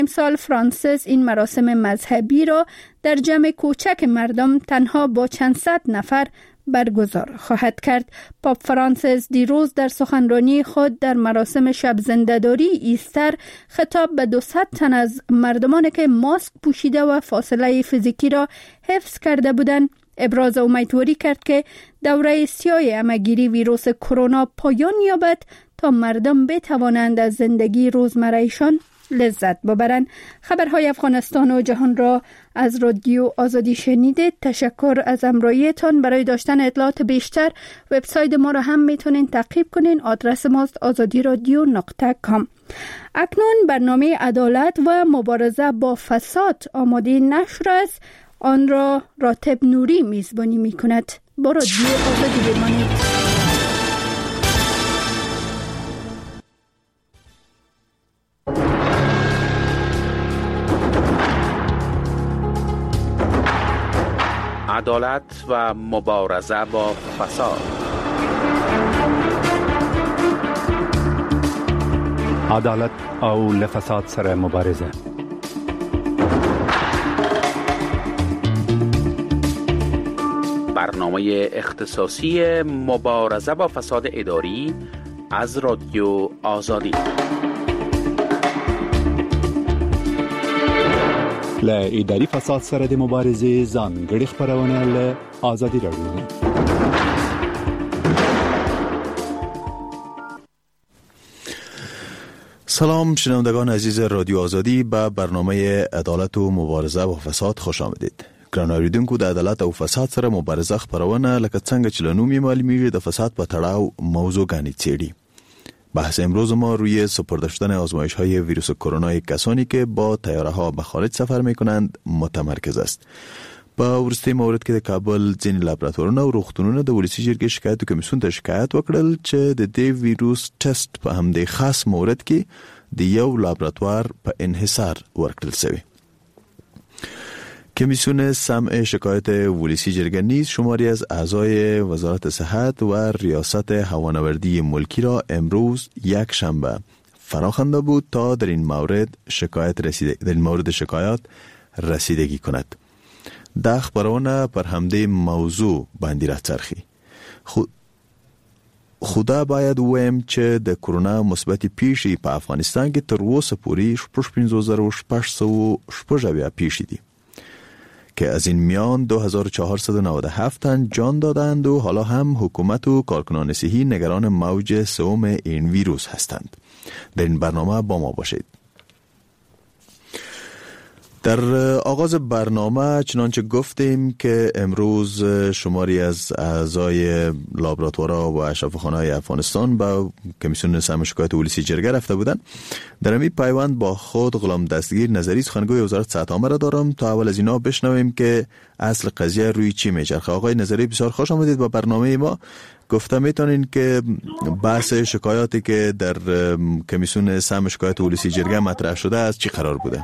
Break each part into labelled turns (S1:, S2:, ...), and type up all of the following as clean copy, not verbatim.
S1: امسال فرانسیس این مراسم مذهبی را در جمع کوچک مردم تنها با چند صد نفر برگزار خواهد کرد. پاپ فرانسیس دیروز در سخنرانی خود در مراسم شب زنده‌داری ایستر خطاب به 200 تن از مردمانی که ماسک پوشیده و فاصله فیزیکی را حفظ کرده بودند ابراز امیدواری کرد که دوره سیاه همه‌گیری ویروس کرونا پایان یابد تا مردم بتوانند از زندگی روزمره‌شان لذت ببرند. خبرهای افغانستان و جهان را از رادیو آزادی شنیدید. تشکر از همراهیتان. برای داشتن اطلاعات بیشتر وبسایت ما را هم میتونین تعقیب کنین. آدرس ماست azadiradio.com. اکنون برنامه عدالت و مبارزه با فساد آماده نشر است. آن را راتب نوری میزبانی میکند. با رادیو آزادی بمانید.
S2: عدالت و مبارزه با فساد.
S3: عدالت او لفساد سره مبارزه.
S2: برنامه اختصاصی مبارزه با فساد اداری از رادیو آزادی.
S3: له اداري فساد سره د مبارزې ځانګړي خبرونه له آزادي رادیو.
S4: سلام شنوندگان عزیز رادیو آزادی، به برنامه عدالت و مبارزه با فساد خوش آمدید. ګران اوریدونکو، د عدالت او فساد سره مبارزه خبرونه لکه څنګه چې له نوم یې معلومیږي د فساد په تړاو موضوعګانې څیړي. بحث امروز ما روی سپرده شدن آزمایش‌های ویروس کرونا کسانی که با طیاره‌ها به خارج سفر می‌کنند متمرکز است. په ورستي مورد کې د کابل ځینې لابراتوارونه او روغتونونه د ولسی جرګې شکایت کمیسیون ته شکایت وکړل چې د دې ویروس ټیسټ په همدې خاص مورد کې د یو لابراتوار په انحصار ورکړل شوی. کمیسیون سمع شکایت ولسی جرګه نیز شماری از اعضای وزارت صحت و ریاست هوانوردی ملکی را امروز یک شنبه فراخوانده بود تا در این مورد شکایات رسیدگی کند. دا خبرونه پر همدې موضوع باندې راڅرخي. خدا باید ویم چې د کرونا مثبت پیښې په افغانستان کې تر اوسه پورې 15600 پیښې دي که از این میان 2497 تن جان دادند و حالا هم حکومت و کارکنان صحی نگران موج سوم این ویروس هستند. در این برنامه با ما باشید. در آغاز برنامه چنانچه گفتیم که امروز شماری از اعضای لابراتوارها و اشرافخانه‌های افغانستان با کمیسیون سمع شکایت ولسی جرګه رفته بودند. در این پیوند با خود غلام دستگیر نظری سخنگوی وزارت صحت عامه را دارم تا اول از اینا بشنویم که اصل قضیه روی چی میچرخه. آقای نظری بسیار خوش آمدید با برنامه ما. گفته میتونین که بحث شکایاتی که در کمیسیون سمع شکایت ولسی جرګه مطرح شده از چی قرار بوده؟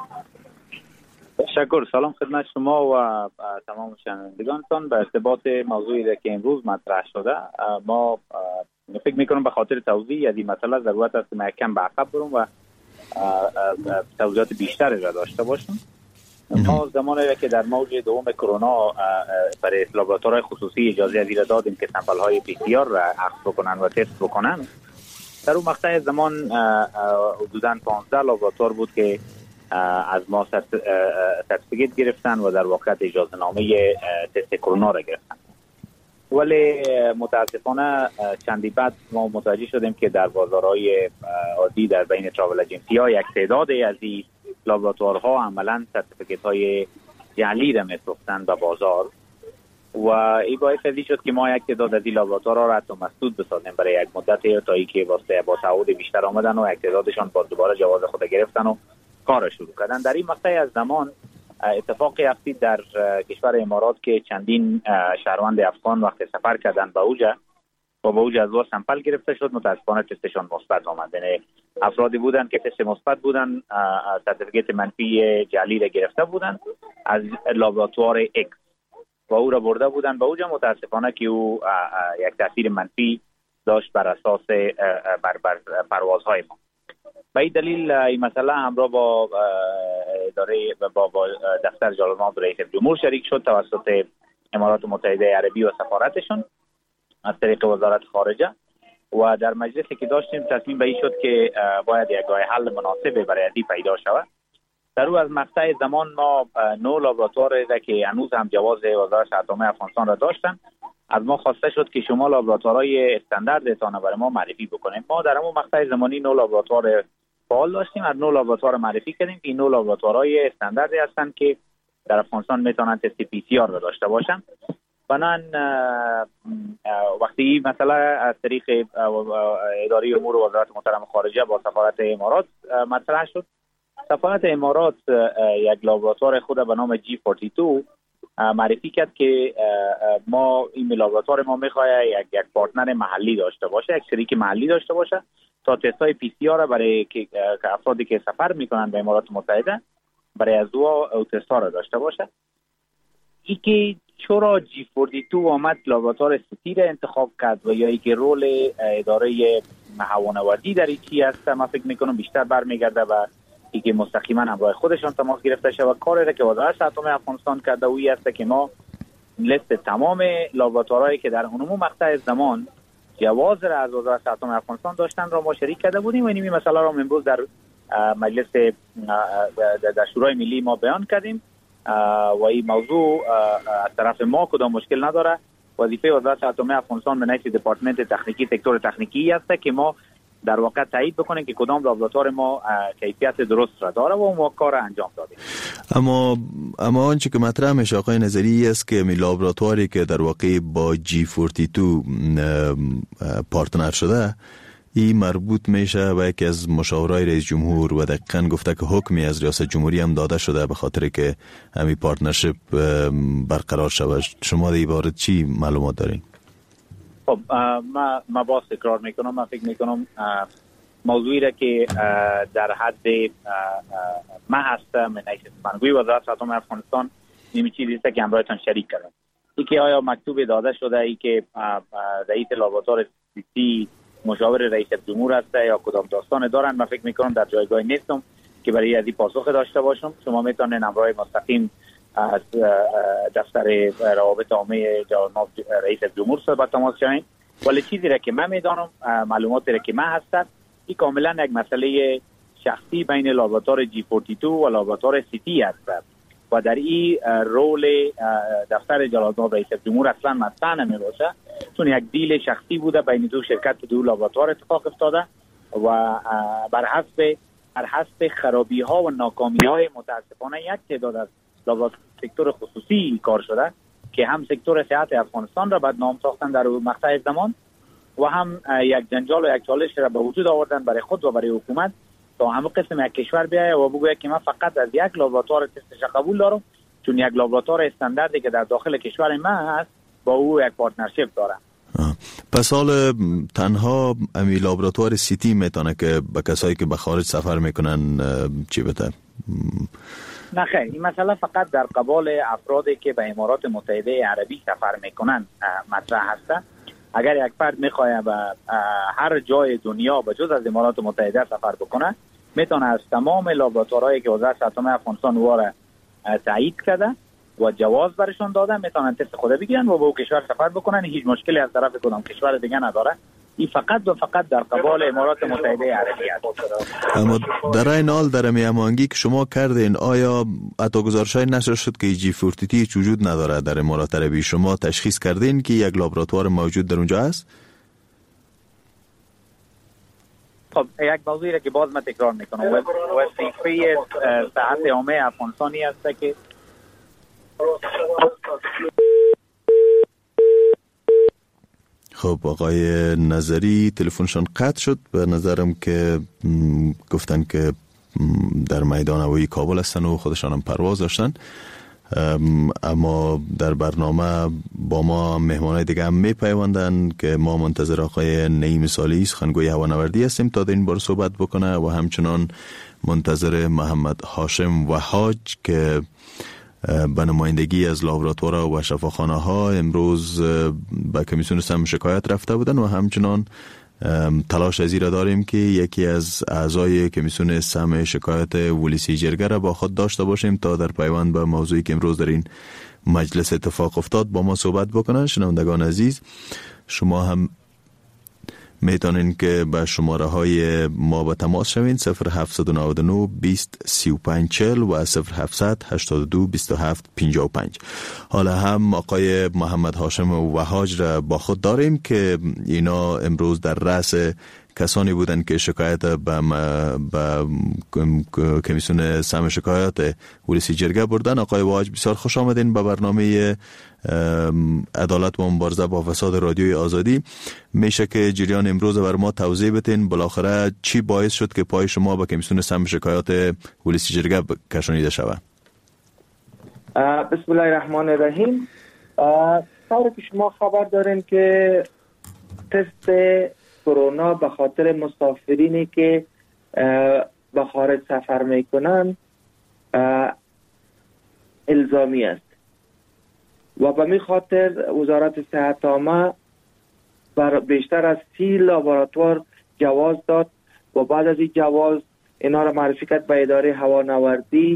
S5: تشکر. سلام خدمت شما و تمام شنوندگانتان. به ارتباط موضوعی که امروز مطرح شده، ما فکر میکنم به خاطر توضیح از این مسئله ضرورت است محکم به عقب برم و توضیحات بیشتری را داشته باشم. ما زمانی که در موج دوم کرونا برای لابراتوارهای خصوصی اجازه از این دادیم که سمپل های PCR را اخذ بکنن و تست بکنن، در اون مقطع زمان حدوداً 15 لابراتوار بود که از ما سرتیفیکیت گرفتن و در واقع اجازه نامه تست کرونا را گرفتن. ولی متاسفانه چندی بعد ما متوجه شدیم که در بازارهای عادی در بین تراول اجنسی ها یک تعدادی از این لابراتوارها عملا سرتیفیکیت های جعلی را می‌فروختند به بازار و این باعث شد که ما یک تعداد از این لابراتوارها را حتی مسدود بسازیم برای یک مدت تا اینکه واسه با تعهد بیشتر آمدن و یک تعدادشان با دوباره جواز خود گرفتن و کار شروع کردن. در این مقطع از زمان اتفاقی افتاد در کشور امارات که چندین شهروند افغان وقت سفر کردن به اوجه و به اوجه از وا سمپل گرفته شد، متاسفانه تستشان مثبت آمد. یعنی افرادی بودند که تست مثبت بودن، سرتیفیکیت منفی جعلی را گرفته بودند از لابراتوار اکس و او را برده بودند به اوجه. متاسفانه که او یک تاثیر منفی داشت بر اساس بر پروازهای ما. به این دلیل این مسئله همراه با اداره با دفتر جلال‌آباد رئیس جمهور شریک شد توسط امارات متحده عربی و سفارتشون از طریق وزارت خارجه و در مجلسی که داشتیم تصمیم به این شد که باید یک راه حل مناسب برای این پیدا شود. در او از مقطع زمان ما 9 لابراتوار که هنوز هم جواز وزارت اتمی افغانستان را داشتن از ما خواسته شد که شما لابراتوارهای استانداردتان برای ما معرفی بکنیم. ما در همون مقطع زمانی 9 لابراتوار فعال داشتیم. از 9 لابراتوار معرفی کردیم که این 9 لابراتوارهای استانداردی هستند که در افغانستان میتونن تست PCR را داشته باشن. بنان وقتی مثلا از طریق اداره امور وزارت محترم خارجه با سفارت امارات مطرح شد، سفارت امارات یک لابراتوار خود به نام G42 معرفی کرد که ما این لابراتوار ما میخواد یک پارتنر محلی داشته باشه، یک شریک محلی داشته باشه تا تستای PCR را برای که افرادی که سفر میکنن به امارات متحده برای از او تستا را داشته باشه. ای که چرا G42 آمد لابراتوار سیتی را انتخاب کرد و یا ای که رول اداره هوانوردی در این چی هست، من فکر میکنم بیشتر برمیگرده و ای که مستقیما همراه خودشان تماس گرفته شد و کاری را که وزارت اتمی افغانستان کرده وی است که ما لیست تمام لابراتوارهایی که در اون مقطع زمان جواز را از وزارت اتمی افغانستان داشتن را ما شریک کرده بودیم و این مسئله را امروز در مجلس در شورای ملی ما بیان کردیم و این موضوع از طرف ما کدام مشکل نداره. وظیفه وزارت اتمی افغانستان به نحو دپارتمنت تکنیکی سکتور تکنیکی است که ما در واقع تایید بکنیم که کدام لابراتوار ما کیفیت درست را داره و ما کار انجام دادیم.
S4: اما آنچه که مطرح میشه آقای نظری است که می لابراتواری که در واقع با G42 پارتنر شده این مربوط میشه به یکی از مشاورای رئیس جمهور و دقیقاً گفته که حکمی از ریاست جمهوری هم داده شده به خاطر که همین پارتنرشپ برقرار شود. شما در این باره چی معلومات دارین؟
S5: خب ما باز تکرار میکنم، من فکر میکنم موضوعی را که در حد ما هستم من نگوی وزارت اتمی افغانستان این چیزی است که همراهتان شریک کردم. ای که آیا مکتوب داده شده ای که رئیس لابراتوار سیتی مشاور رئیس جمهور است یا کدام داستان دارن، من فکر میکنم در جایگاه نیستم که برای از این پاسخ داشته باشم. شما میتونید همراه مستقیم از دفتر روابط عامه جناب رئیس جمهور صحبت تماس شوید. ولی چیزی را که من میدانم، معلوماتی را که من هستم، این کاملا یک مسئله شخصی بین لابراتوار G42 و لابراتوار سیتی است و در این رول دفتر جلال‌آباد رئیس جمهور اصلا مطرح نمیباشه، چون یک دیل شخصی بوده بین دو شرکت دو لابراتوار اتفاق افتاده و بر حسب خرابی ها و ناکامی های متاسفانه یک تعداد از لابراتوار سکتور خصوصی کار شده که هم سکتور صحت افغانستان را بدنام ساختن در مقطع زمان و هم یک جنجال و یک چالش را به وجود آوردن برای خود و برای حکومت تا همه قسم یک کشور بیاید و بگوید که من فقط از یک لابراتوار تستش قبول دارم، چون یک لابراتوار استانداردی که در داخل کشور من هست با او یک پارتنرشپ دارم.
S4: پس حال تنها امی لابراتوار سیتی میتونه که به کسایی که به خارج سفر میکنن چی بده؟
S5: نه خیر، این مسئله فقط در قبال افرادی که به امارات متحده عربی سفر میکنن مطرح هست. اگر یک فرد میخواد به هر جای دنیا به جز از امارات متحده سفر بکنه، میتونه از تمام لابراتوارهایی که وزارت اتمی افغانستان واره تایید کرده و جواز برشون دادن میتونن تست خود بگیرن و به او کشور سفر بکنن. هیچ مشکلی از طرف کدام کشور دیگه نداره. این فقط و فقط در قبال امارات متحده عربی است.
S4: اما در این حال در میامانگی که شما کردین، آیا حتی گزارش‌های نشر شد که G42 وجود نداره در امارات عربی؟ شما تشخیص کردین که یک لابراتوار موجود در اونجا است؟
S5: خب یک موضوعی را که باز من تکرار میکنم، وظیفه صحت عامه افغانستانی است که
S4: خب آقای نظری تلفنشان قطع شد. به نظرم که گفتن که در میدان هوایی کابل هستن و خودشان هم پرواز داشتن، اما در برنامه با ما مهمانای دیگه هم میپیوندن که ما منتظر آقای نعیم صالحی سخنگوی هوانوردی هستیم تا در این بار صحبت بکنه و همچنان منتظر محمد هاشم وحاج که به نمایندگی از لابراتوارها و شفاخانه ها امروز به کمیسیون سم شکایت رفته بودن و همچنان تلاش از را داریم که یکی از اعضای کمیسیون سهم شکایات ولسی جرگه را با خود داشته باشیم تا در پیوند به موضوعی که امروز در این مجلس اتفاق افتاد با ما صحبت بکنن. شنوندگان عزیز، شما هم میتونین که به شماره های ما به تماس شوین 0799 20 35 40 و 0700 82 27 55. حالا هم آقای محمد هاشم وهاج را با خود داریم که اینا امروز در رأس کسانی بودن که شکایت به کمیسیون سهم شکایات ولسی جرگه بردن. آقای وهاج بسیار خوش آمدین به برنامه عدالت و مبارزه با فساد رادیوی آزادی. میشه که جریان امروز بر ما توضیح بدین بالاخره چی باعث شد که پای شما به کمیسیون سهم شکایات ولسی جرگه کشانیده شود؟
S6: بسم الله الرحمن الرحیم. طوری که شما خبر دارین که تست کرونا به خاطر مسافرینی که به خارج سفر میکنن الزامی است و به می خاطر وزارت صحت عامه بر بیشتر از 30 لابراتوار جواز داد و بعد از این جواز اینا را معرفی کرد به اداره هوانوردی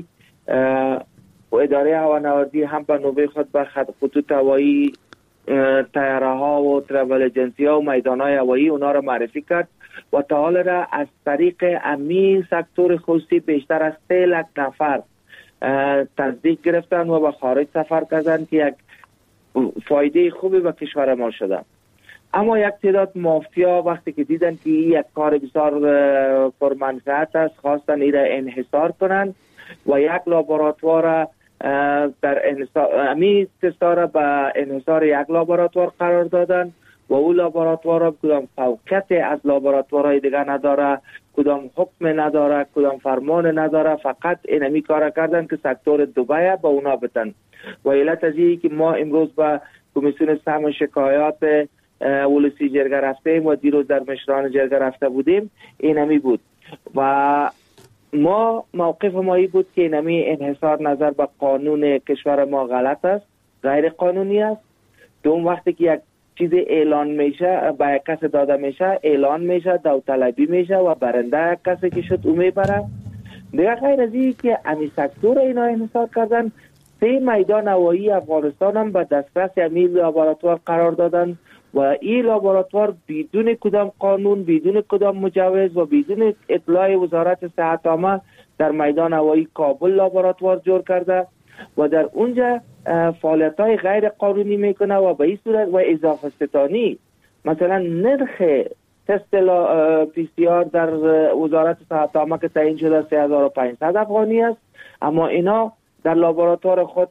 S6: و اداره هوانوردی هم به نوبه خود به خطوط هوایی تیاره ها و ترافل ایجنسی ها و میدان های هوایی اونا را معرفی کرد و تا حال را از طریق امی سکتور خصوصی بیشتر از 3 لک نفر تصدیق گرفتن و به خارج سفر کردن که یک فایده خوبی به کشور ما شده. اما یک تعداد مافیا وقتی که دیدن که یک کار بسیار پرمنفعت است خواستن این را انحصار کنند و یک لابراتوار در انحصار امی تستا را به انحصار یک لابراتوار قرار دادن و او لابراتوار را کدام فوقیت از لابراتوارهای دیگه نداره، کدام حکم نداره، کدام فرمان نداره، فقط اینمی کار کردن که سکتور دبی به اونا بدن. و علت از اینه که ما امروز به کمیسیون سهم شکایات ولسی جرگه رفتیم و دیروز در مشران جرگه رفته بودیم، اینمی بود و ما موقف ما این بود که اینمی انحصار نظر به قانون کشور ما غلط است، غیر قانونی است. دوم وقتی که یک چیز اعلان میشه به یک کس داده میشه، اعلان میشه، داوطلبی میشه و برنده یک کسی که شد او میبره. دیگه غیر از این که امی سکتور اینا انحصار کردن، 3 میدان هوایی افغانستان هم به دسترس امی لابراتوار قرار دادن و این لابراتوار بدون کدام قانون، بدون کدام مجوز و بدون اطلاع وزارت صحت عامه در میدان هوایی کابل لابراتوار جور کرده و در اونجا فعالیت‌های غیر قانونی میکنه و به این صورت و اضافه ستانی. مثلا نرخ تست پی سی آر در وزارت صحت عامه که تعیین شده 3500 افغانی است، اما اینا در لابراتوار خود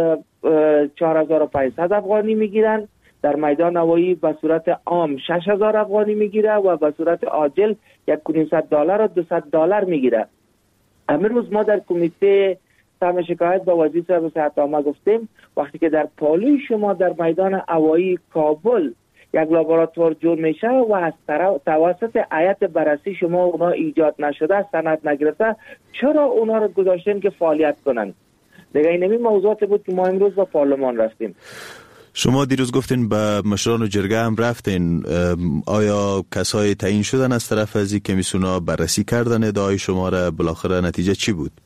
S6: 4500 افغانی میگیرن، در میدان هوایی به صورت عام 6000 افغانی میگیره و به صورت عاجل $100 و $200 میگیره. امروز ما در کمیته سهم شکایت با وزیر صاحب صحت عامه گفتیم وقتی که در پالوی شما در میدان هوایی کابل یک لابراتوار جور میشه و از توسط هیئت بررسی شما اونا ایجاد نشده، سند نگرفته، چرا اونا رو گذاشتین که فعالیت کنن؟ دیگه اینمی موضوعات بود که ما امروز به پارلمان رفتیم.
S4: شما دیروز گفتین به مشران جرگه هم رفتین، آیا کسای تعیین شدن از طرف از این کمیسیونا بررسی کردن ادعای شما را؟ بالاخره نتیجه چی بود؟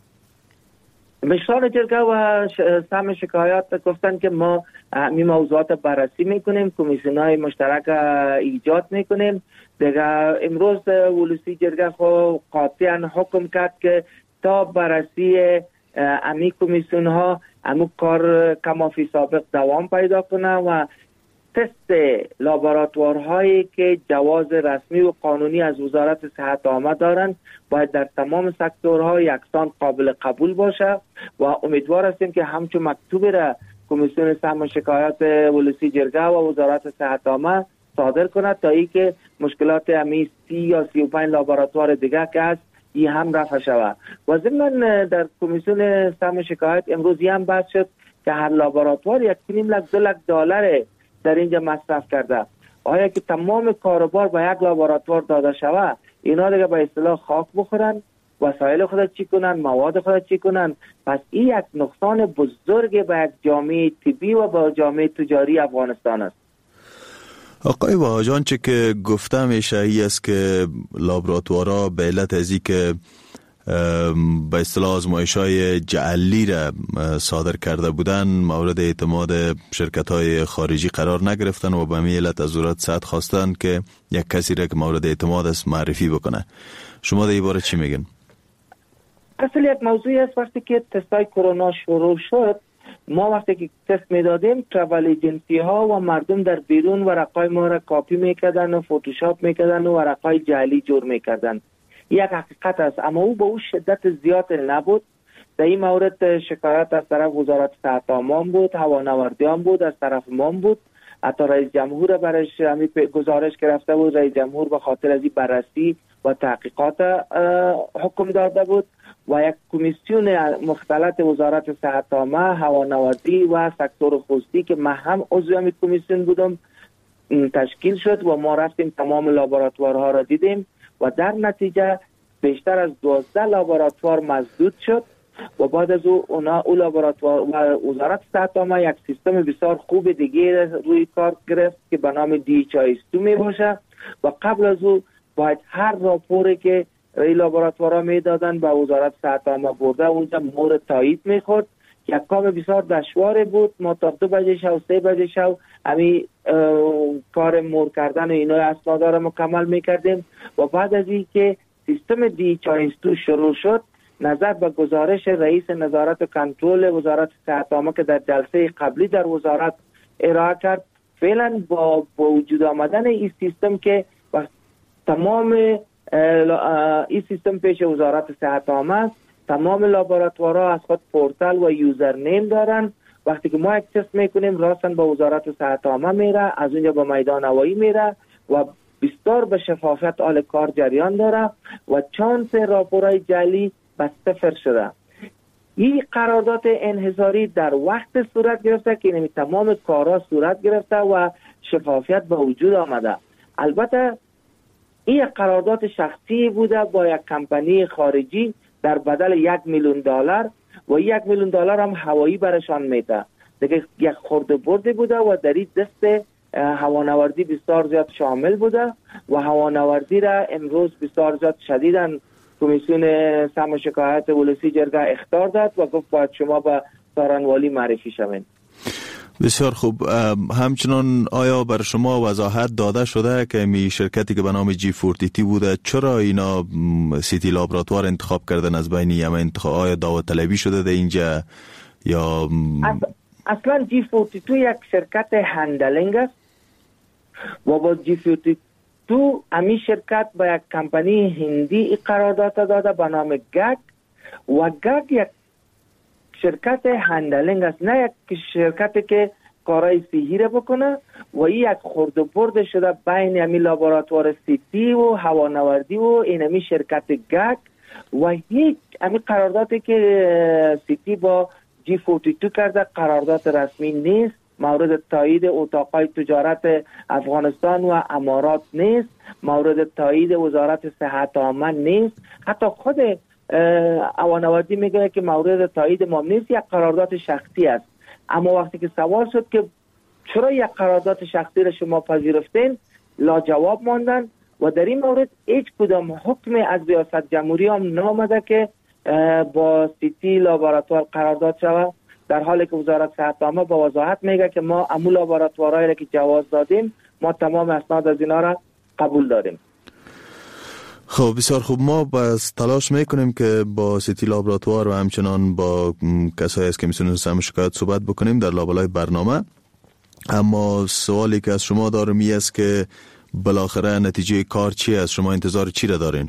S6: مشران جرگه و سهم شکایات گفتن که ما این موضوعات بررسی میکنیم، کمیسیونای مشترک ایجاد میکنیم. دیگه امروز ولسی جرگه خو قاطعا حکم کرد که تا بررسی امی کمیسیون ها امو کار کما فی سابق دوام پیدا کنه و تست لابراتوارهایی که جواز رسمی و قانونی از وزارت صحت عامه دارند باید در تمام سکتورها یکسان قابل قبول باشه و امیدوار هستیم که همچون مکتوبی را کمیسیون سهم شکایات ولسی جرگه و وزارت صحت عامه صادر کند تا ای که مشکلات امی 30 یا 35 لابراتوار دیگه که هست این هم رفع شود. و ضمن در کمیسیون سهم شکایت امروزی هم بحث شد که هر لابراتوار 1.5 لک $2 لک در اینجا مصرف کرده. آیا که تمام کاروبار به یک لابراتوار داده شود، اینا دیگه به اصطلاح خاک بخورن، وسایل خود چی کنن، مواد خود چی کنن؟ پس این یک نقصان بزرگ به یک جامعه طبی و به جامعه تجاری افغانستان است.
S4: آقای واجان چه که گفته میشه ای است که لابراتوارها به علت ازی که به اصطلاح آزمایش‌های جعلی را صادر کرده بودن مورد اعتماد شرکت‌های خارجی قرار نگرفتن و به همین علت از وزارت صحت خواستن که یک کسی را که مورد اعتماد است معرفی بکنه. شما در این باره چی میگن؟
S6: اصل یک موضوعی است وقتی که تستای کرونا شروع شد، ما وقتی که تست میدادیم ترافل ایجنسی ها و مردم در بیرون ورقای ما را کاپی میکردن و فتوشاپ میکردن و ورقای جعلی جور میکردن. یک حقیقت است، اما او به او شدت زیاد نبود. در این مورد شکایت از طرف وزارت صحت عامه بود، هوانوردیان بود، از طرف ما بود. حتی رئیس جمهور برش گزارش گرفته بود. رئیس جمهور به خاطر از این بررسی و تحقیقات حکم داده بود و یک کمیسیون مختلط وزارت صحت عامه، هوانوردی و سکتور خصوصی که من هم عضو همین کمیسیون بودم تشکیل شد و ما رفتیم تمام لابراتوارها را دیدیم و در نتیجه بیشتر از 12 لابراتوار مسدود شد و بعد از او لابراتوار و وزارت صحت عامه یک سیستم بسیار خوب دیگه روی کار گرفت که به نام DHIS2 می باشه و قبل از او باید هر راپوری که این لابراتوارها میدادن به وزارت صحت عامه برده اونجا مور تایید میخورد. یک کار بسیار دشوار بود. ما تا 2 بجه شب 3 بجه شب همین کار مور کردن و اینا اسنادا را مکمل میکردیم و بعد از این که سیستم DHIS2 شروع شد نظر به گزارش رئیس نظارت و کنترل وزارت صحت عامه که در جلسه قبلی در وزارت ارائه کرد، فعلا با وجود آمدن این سیستم که تمام این سیستم پیش وزارت صحت عامه است، تمام لابراتوارها از خود پورتال و یوزر نیم دارن. وقتی که ما یک تست میکنیم راستن به وزارت صحت عامه میره، از اونجا به میدان هوایی میره و بسیار به شفافیت حال کار جریان داره و چانس راپورهای جعلی به 0 شده. این قرارداد انحصاری در وقت صورت گرفته که این تمام کارها صورت گرفته و شفافیت به وجود آمده. البته این قرارداد شخصی بوده با یک کمپانی خارجی در بدل $1,000,000 و $1,000,000 هم هوایی برشان میده. دیگه یک خورده برده بوده و در این دست هوانوردی بسیار زیاد شامل بوده و هوانوردی را امروز بسیار زیاد شدیدن کمیسیون سم و شکایت ولسی جرگه اخطار داد و گفت باید شما به سارنوالی معرفی شوین.
S4: بسیار خوب. همچنان آیا بر شما وضاحت داده شده که می شرکتی که به نام G42 بوده چرا اینا سیتی لابراتوار انتخاب کردن از بین همه انتخاب؟ آیا دعوت طلبی شده در اینجا یا
S6: اصلا G42 یک شرکت هندلینگ است و با G42 امی شرکت با یک کمپانی هندی قرارداد داده به نام گگ و گگ یک شرکت هندلینگ است، نه یک شرکتی که کارهای صحی را بکنه و این یک خورد و برد شده بین امی لابراتوار سیتی و هوانوردی و اینمی شرکت گگ و هیچ امی قراردادی که سیتی با G42 کرده قرارداد رسمی نیست، مورد تایید اتاقای تجارت افغانستان و امارات نیست، مورد تایید وزارت صحت عامه نیست، حتی خود هوانوردی میگه که مورد تایید ما نیست، یک قرارداد شخصی است. اما وقتی که سوال شد که چرا یک قرارداد شخصی را شما پذیرفتین، لا جواب ماندن و در این مورد هیچ کدام حکم از ریاست جمهوری هم نامده که با سیتی لابراتوار قرارداد شود، در حالی که وزارت صحت عامه با وضاحت میگه که ما امو لابراتوارهایی را که جواز دادیم ما تمام اسناد از اینا را قبول داریم.
S4: خب بسیار خوب. ما بس تلاش میکنیم که با سیتی لابراتوار و همچنان با کسایی از کمیسیون سم شکایت صحبت بکنیم در لابلای برنامه، اما سوالی که از شما دارم این است که بالاخره نتیجه کار چی است؟ شما انتظار چی را دارین؟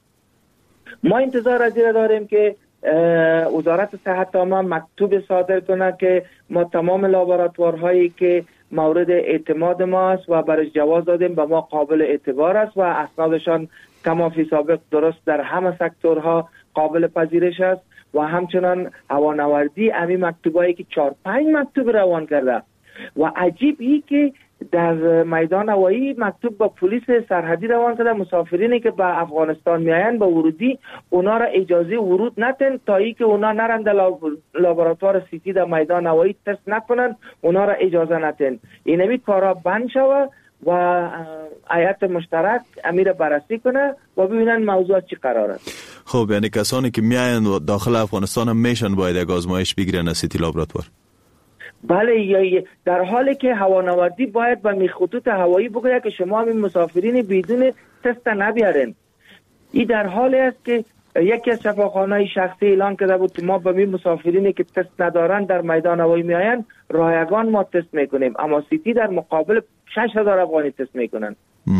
S6: ما انتظار از این داریم که وزارت صحت عامه مکتوب صادر کنه که ما تمام لابراتوارهایی که مورد اعتماد ما است و برای جواز دادیم به ما قابل اعتبار است و اسنادشان کما فی سابق درست در همه سکتورها قابل پذیرش است و همچنان هوانوردی امی مکتوبایی که 4-5 مکتوب روان کرده و عجیب ای که در میدان هوایی مکتوب با پلیس سرحدی روان کرده مسافرینی که به افغانستان میاین به ورودی اونا را اجازه ورود نتن تا ای که اونا نرن در لابراتوار سیتی در میدان هوایی تست نکنن، اونا را اجازه نتن. اینمی کارا بند شوه و هیئت مشترک امیر بررسی کنه و ببینن موضوع چی قرار است.
S4: خب یعنی کسانی که میاین داخل افغانستان هم میشن باید یک آزمایش بگیرن از سیتی لابراتوار؟
S6: بله، در حالی که هوانوردی باید به خطوط هوایی بگوید که شما همین مسافرین بدون تست نبیارین. این در حالی است که یکی از شفاخانه‌های شخصی اعلان کرده بود ما به مسافرینی که تست ندارن در میدان هوایی میاین رایگان ما تست میکنیم، اما سیتی در مقابل 6000 افغانی تست میکنن.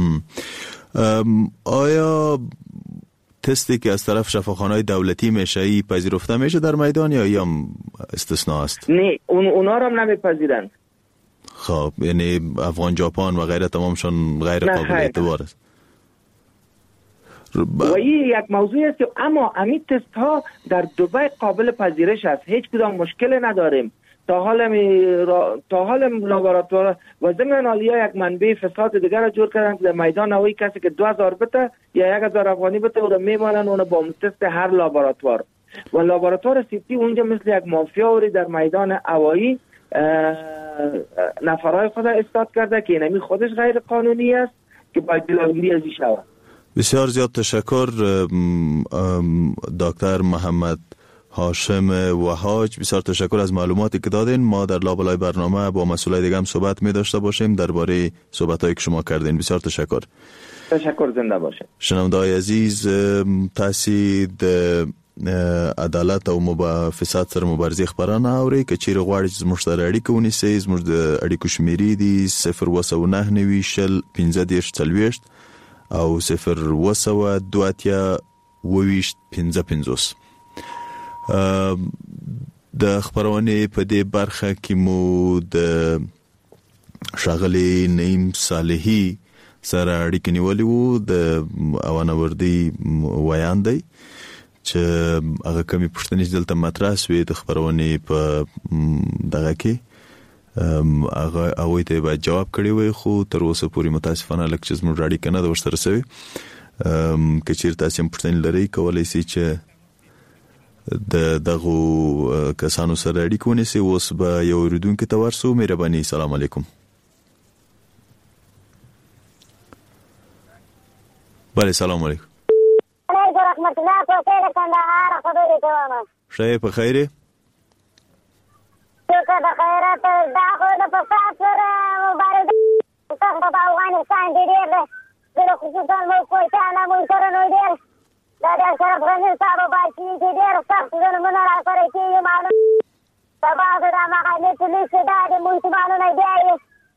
S4: آیا تستی که از طرف شفاخانه‌های دولتی میشه ای پذیرفته میشه در میدان یا هم استثناء است؟
S6: نه، اونا رو هم نمیپذیرند.
S4: خب یعنی افغان ژاپن و غیره تمامشون غیر قابل اعتبار است.
S6: و این یک موضوع است که اما همین تست ها در دبی قابل پذیرش است، هیچ کدام مشکل نداریم. تا حال لابراتوار و ضمن حالیه یک منبع فساد دیگر را جور کردن که در میدان هوایی کسی که 2000 بده یا 1000 افغانی بده او را میمانن اون با تست هر لابراتوار و لابراتوار سیتی اونجا مثل یک مافیا وری در میدان هوایی نفرای خود استاد کرده که اینمی خودش غیر قانونی است که باید جلوگیری ازش شود.
S4: بسیار زیاد تشکر دکتر محمد هاشم وهاج، بسیار تشکر از معلوماتی که دادین. ما در لابلای برنامه با مسئولای دیگه هم صحبت می داشته باشیم درباره صحبتایی که شما کردین. بسیار تشکر.
S6: تشکر، زنده باشین.
S4: شنونده‌های عزیز، تاسو د عدالت او فساد سره مبارزه خبرانه اوري که چیرې غواړئ چې زموږ سره اړیکه ونیسئ. زموږ د اړیکو شمیرې دي 029 شل 15 40 او 0 15 د خبرونه په دې برخه کې مو د شاغلي نعیم صالحي سره اړیکه نیولې وو. د اوانوردی ویان دی چې هغه کمی پښتني دلته مطرح شوې د خبرونه په دغه کې هغه ته به جواب کړی وي، خو تر اوسه پورې متاسفانه لکه چې زموږ اړیکه نه د ورسره سوي. که چیرته تاسو پښتني لري کولای شئ چې دغه کسانو سره اړیکه ونیسئ. اوس به یو اوریدونکو ته ورسو. مهرباني. سلام علیکم. بله سلام علیکم.
S7: علیکم رحمت الله. په خیر کندهار خبرې کوم.
S4: شای په خیره؟
S7: څنګه د خیرات دا خو د فساد سره مبارزه څنګه په افغانستان کې ډېر خصوصا مو کوټه نه مو سره نو ډېر دا د شرف غنی صاحب باندې چې ډېر سخت ظلمونه راکړي چې معلوم سبا دا مغالي پولیس دا د منصفانو نه دی.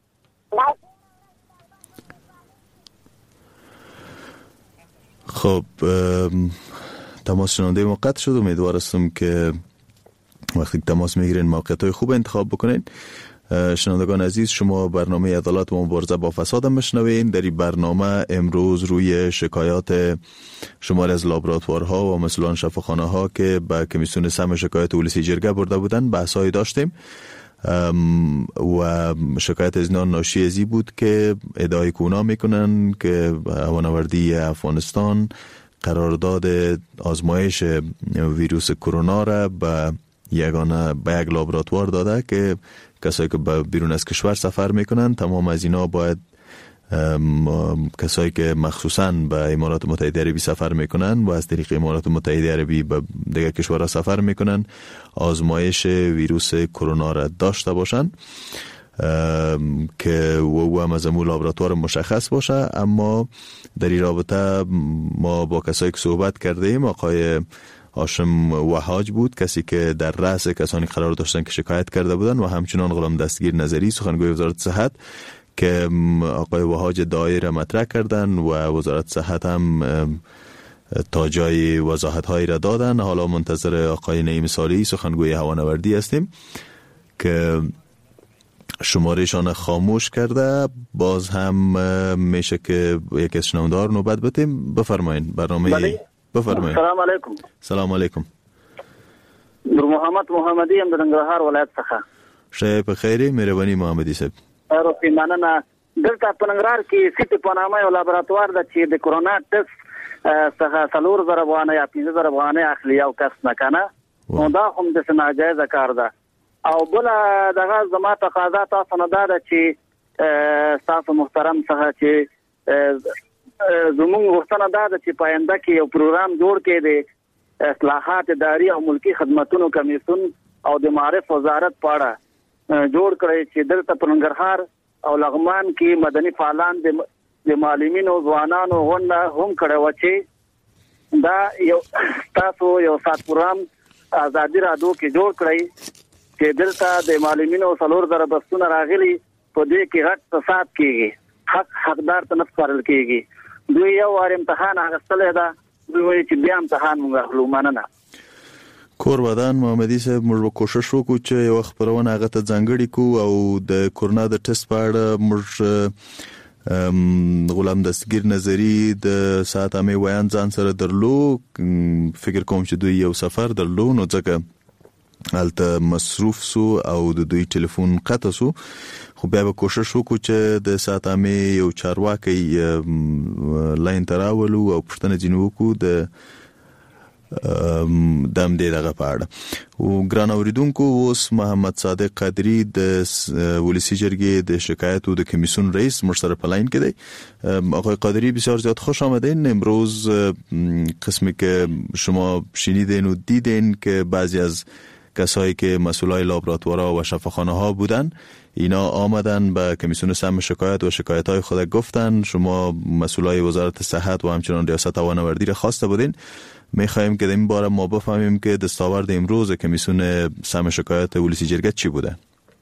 S4: خب تماس شنونده ما قطع شد. امیدوار هستم که وقتی که تماس میگیرین موقعیت‌های خوب انتخاب بکنین. شنوندگان عزیز، شما برنامه عدالت و مبارزه با فساد هم میشنوین. در این برنامه امروز روی شکایات شماری از لابراتوارها و مسئولان شفاخانه‌ها که به کمیسیون سم شکایات ولسی جرگه برده بودن بحث‌های داشتیم و شکایت از اینا ناشی ازی بود که ادعای کونا میکنن که هوانوردی افغانستان قرارداد آزمایش ویروس کرونا را به یک لابراتوار داده که کسایی که بیرون از کشور سفر میکنن تمام از اینا باید کسایی که مخصوصاً به امارات متحده عربی سفر میکنن و از طریق امارات متحده عربی به دیگر کشورها سفر میکنن آزمایش ویروس کرونا را داشته باشن که او هم از امو لابراتوار مشخص باشه. اما در این رابطه ما با کسایی که صحبت کردیم آقای هاشم وهاج بود، کسی که در رأس کسانی قرار داشتن که شکایت کرده بودن، و همچنان غلام دستگیر نظری سخنگوی وزارت صحت که آقای وهاج دایره مطرح کردن و وزارت صحت هم تا جای وضاحت هایی را دادن. حالا منتظر آقای نعیم صالحی سخنگوی هوانوردی هستیم که شمارهشان خاموش کرده. باز هم میشه که یکی از شنونده‌ها نوبت بدیم. بفرمایید. برنامه بفرمایید.
S8: سلام علیکم.
S4: سلام علیکم.
S8: نور محمد محمدی هم در ننګرهار ولایت څخه.
S4: شای په خیره. مهرباني محمدي صاحب.
S8: روپی مننه. دلته په ننګرهار کې سیټ په نامه یو لابراتوار د چې د کرونا ټیسټ څخه 4000 افغانۍ یا 15000 افغانۍ اخلي یو کس نه کنه. نو دا هم د ناجایز کار ده. او بل دغه زما تقاضا تاسو نه ده چې تاسو محترم څخه چې زموږ غوښتنه ده چې په آینده کې یو پروګرام جوړ کړي د اصلاحات اداري او ملکی خدماتو کمیسیون او د معارف وزارت په اړه جوړ کړي چې دلته په ننګرهار او لغمان کې مدني فعالان د معلمینو ځوانانو غونډه هم کړي و چې دا یو تاسو یو سات پروګرام آزادي رادیو کې جوړ کړی چې دلته د معلمینو څلور زره بسونه راغلي په دې کې غټ فساد کیږي حقدار ته نه سپارل کیږي دوی یو وار امتحان اخیستلی ده دوی وایي چې بیا امتحان موږ اخلو مننه
S4: کور ودان محمدي صاحب موږ کوشش وکړو چې یو خبرونه هغه ته ځانګړي کو او د کورونا د ټیسټ په اړه موږ غلام دستگیر نظری د ساعت امه ویان ځان سره درلو فکر کوم چې دوی یو سفر درلو نو ځکه الته مصروف سو او د دوی ټلیفون قطع سو خو بیا به کوشش وکړو چې د ساعت امه یو چارواکي لاین تراولو او پښتنه جنو کو د دم دې دغه پاړه او ګران اوریدونکو اوس محمد صادق قادری د ولسی جرګې د شکایتو د کمیسیون رئیس مشترک پلاین کې دی آقای قادری بسیار زیاد خوش آمدین امروز قسمی که شما شنیدین و دیدین که بعضی از کسایی که مسئولای لابراتوارها و شفاخانه ها بودن اینا آمدن به کمیسیون سم شکایت و شکایت های خود گفتن شما مسئولای وزارت صحت و همچنان ریاست هوانوردی را خواسته بودین میخوایم که در این باره ما بفهمیم که دستاورد امروز کمیسیون سم شکایت ولسی جرگه چی بوده.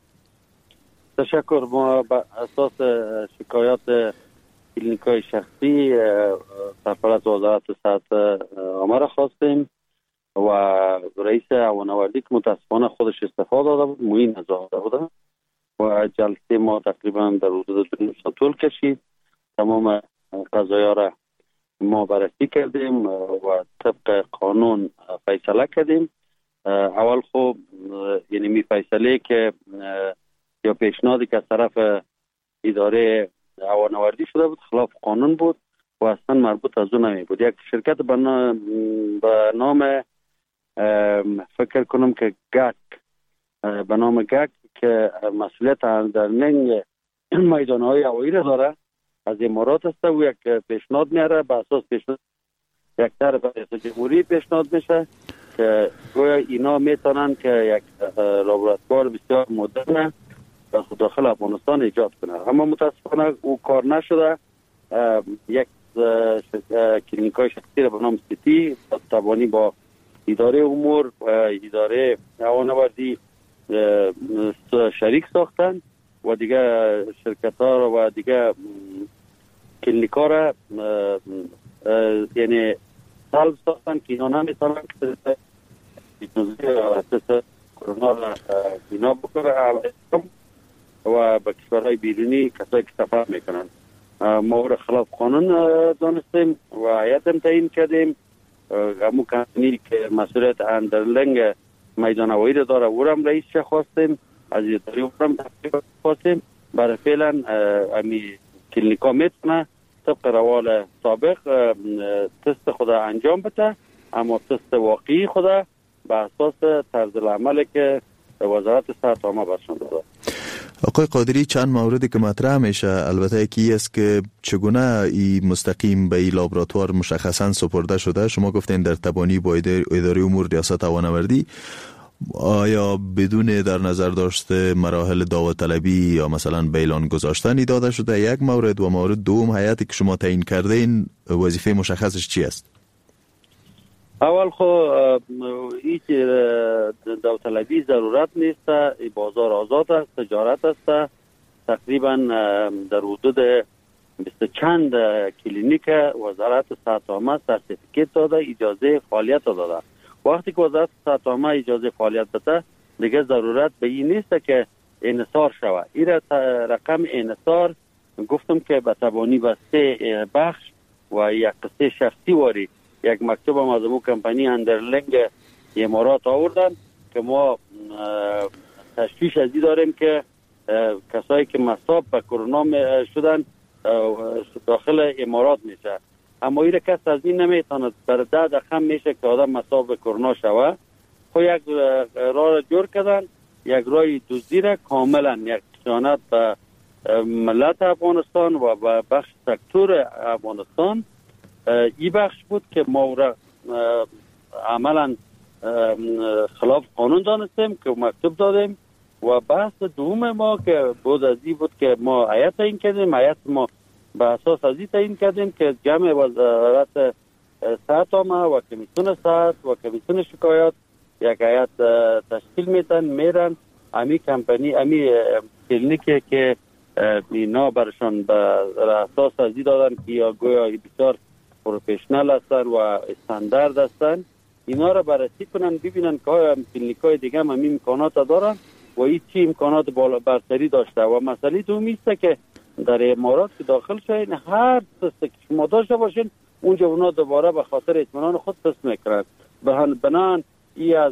S9: تشکر. ما بر اساس شکایات کلینیکای شخصی سرپرست وزارت صحت آمار خواستیم و رئیس هوانوردی که متاسفانه خودش استعفا داده بود معین نزاده بوده و جلسه ما تقریبا در حدود 2 ساعت طول کشید. تمام قضایا را ما بررسی کردیم و طبق قانون فیصله کردیم. اول خب یعنی می فیصله که یا پیشنهادی که از طرف اداره هوانوردی شده بود خلاف قانون بود و اصلا مربوط از اون نمی بود. یک شرکت به نام فکر کنم که گک به نام گک که مسئولیت هندلینگ میدانهای هوایی را داره از امارات است و یک پیشنهاد میاره به اساس پیشنهاد یک طرف رئیس جمهوری پیشنهاد میشه که گویا اینا میتونن که یک لابراتوار بسیار مدرن داخل افغانستان ایجاد کنه اما متاسفانه او کار نشده. یک کلینیکای شخصی را به نام سیتی تبانی با اداره امور و اداره هوانوردی شریک ساختن و دیگه شرکت ها و دیگه کلینیک ها را یعنی سلب ساختن که اینا نمیتونن که کرونا را اینا بکنه و به کشورهای بیرونی کسایی که سفر میکنن. ما را خلاف قانون دانستیم و هیئت تعیین کردیم. همون کمپنی که مسئولیت هندلینگ میدان هوایی را داره او را هم رئیس خواستیم از اداره او را هم تحقیق خواستیم. برای فعلا امی کلینیکا میتونه طبق روال سابق تست خود انجام بده اما تست واقعی خود به اساس طرز العمل که وزارت صحت عامه برشان داده.
S4: آقای قادری چند موردی که مطرح میشه البته یکی است که چگونه ای مستقیم به این لابراتوار مشخصا سپرده شده. شما گفتین در تبانی با اداره امور ریاست هوانوردی آیا بدون در نظر داشته مراحل داوطلبی یا مثلا بیلان گذاشتنی داده شده یک مورد و مورد دوم هیئتی که شما تعیین کرده این وظیفه مشخصش چی است؟
S9: اول خو هیچ داوطلبی ضرورت نیست. بازار آزاد است، تجارت است. تقریبا در حدود 20 چند کلینیک وزارت صحت عامه سرتیفیکیت داده اجازه فعالیت داده. وقتی که وزارت صحت عامه اجازه فعالیت بده دیگه ضرورت به این نیست که انحصار شود. این رقم انحصار گفتم که به تبانی به 3 بخش و یک قسمت شخصی واری یک مکتوب هم از اون کمپانی هندلینگ امارات آوردن که ما تشویش از این داریم که کسایی که مصاب به کرونا شدن داخل امارات میشه اما این کس از این نمیتونه برای 10 دقیقه میشه که آدم مصاب به کرونا شوه. خب یک راه را جور کردن یک راه دزدی را کاملا یک خیانت به ملت افغانستان و بخش سکتور افغانستان این بخش بود که ما را عملا خلاف قانون دانستیم که مکتوب دادیم. و بحث دوم ما که بود از این بود که ما هیئت تعیین کردیم. هیئت ما به اساس از این تعیین کردیم که جمع وزارت صحت عامه و کمیسیون صحت و کمیسیون شکایات یک هیئت تشکیل میرن امی کمپانی امی کلینیکی که اینا برشان به اساس از این دادن که یا گویا بسیار پروفشنال هستن و استاندارد هستن، اینا را بررسی کنن ببینن که آیا کلینیکای دیگه هم این امکانات دارن و این چی امکانات بالا برتری داشته. و مسئله دومی است که در امارات که داخل شوین هر تست که شما داشته باشین اونجا اونا دوباره به خاطر اطمینان خود تست میکنن. بنان ای از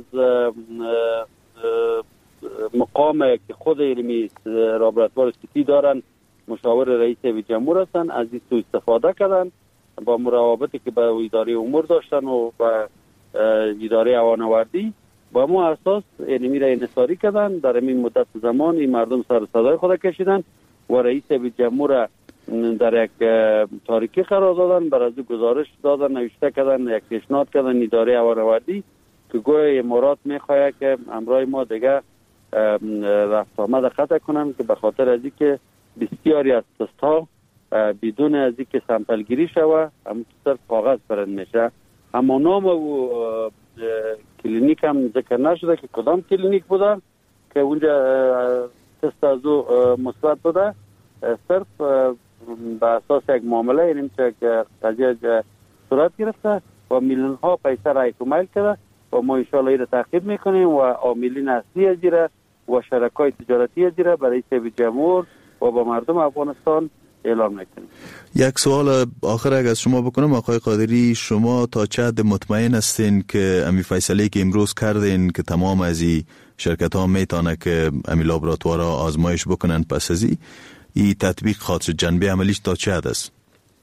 S9: مقام که خود علمی لابراتوار سیتی دارن مشاور رئیس جمهور هستن از این سو استفاده کردن با مراقبتی که به اداره امور داشتن و به اداره هوانوردی با ما اساس علمی را انحصاری کردن. در این مدت زمان این مردم سر صدای خود کشیدن و رئیس جمهور در یک تاریکی قرار دادن، بر از گزارش دادن، نوشته کردن، یک پیشنهاد کردن اداره هوانوردی که گویا امارات میخواد که امرای ما دیگه رفت آمد قطع کنن که به خاطر از اینکه بسیاری از تست‌ها بدون از اینکه سامپل گیری شوه هم صرف کاغذ برند میشه. اما نام و کلینیک هم ذکر نشده که کدام کلینیک بوده که اونجا تست از او مثبت بوده. صرف به اساس یک معامله اینیم که قضیه صورت گرفته و میلیون ها پیسه را ایکومایل کرده و ما انشاءالله این را تعقیب میکنیم و عاملین اصلی از دیره و شرکای تجارتی از دیره برای رئیس جمهور و با مردم افغانستان اعلام میکنیم.
S4: یک سوال آخر اگر از شما بکنم آقای قادری، شما تا چه حد مطمئن هستین که امی فیصله که امروز کردین که تمام از این شرکت ها میتونه که امی لابراتوار آزمایش بکنن پس از این تطبیق خاطر جنبه عملیش تا چه حد است؟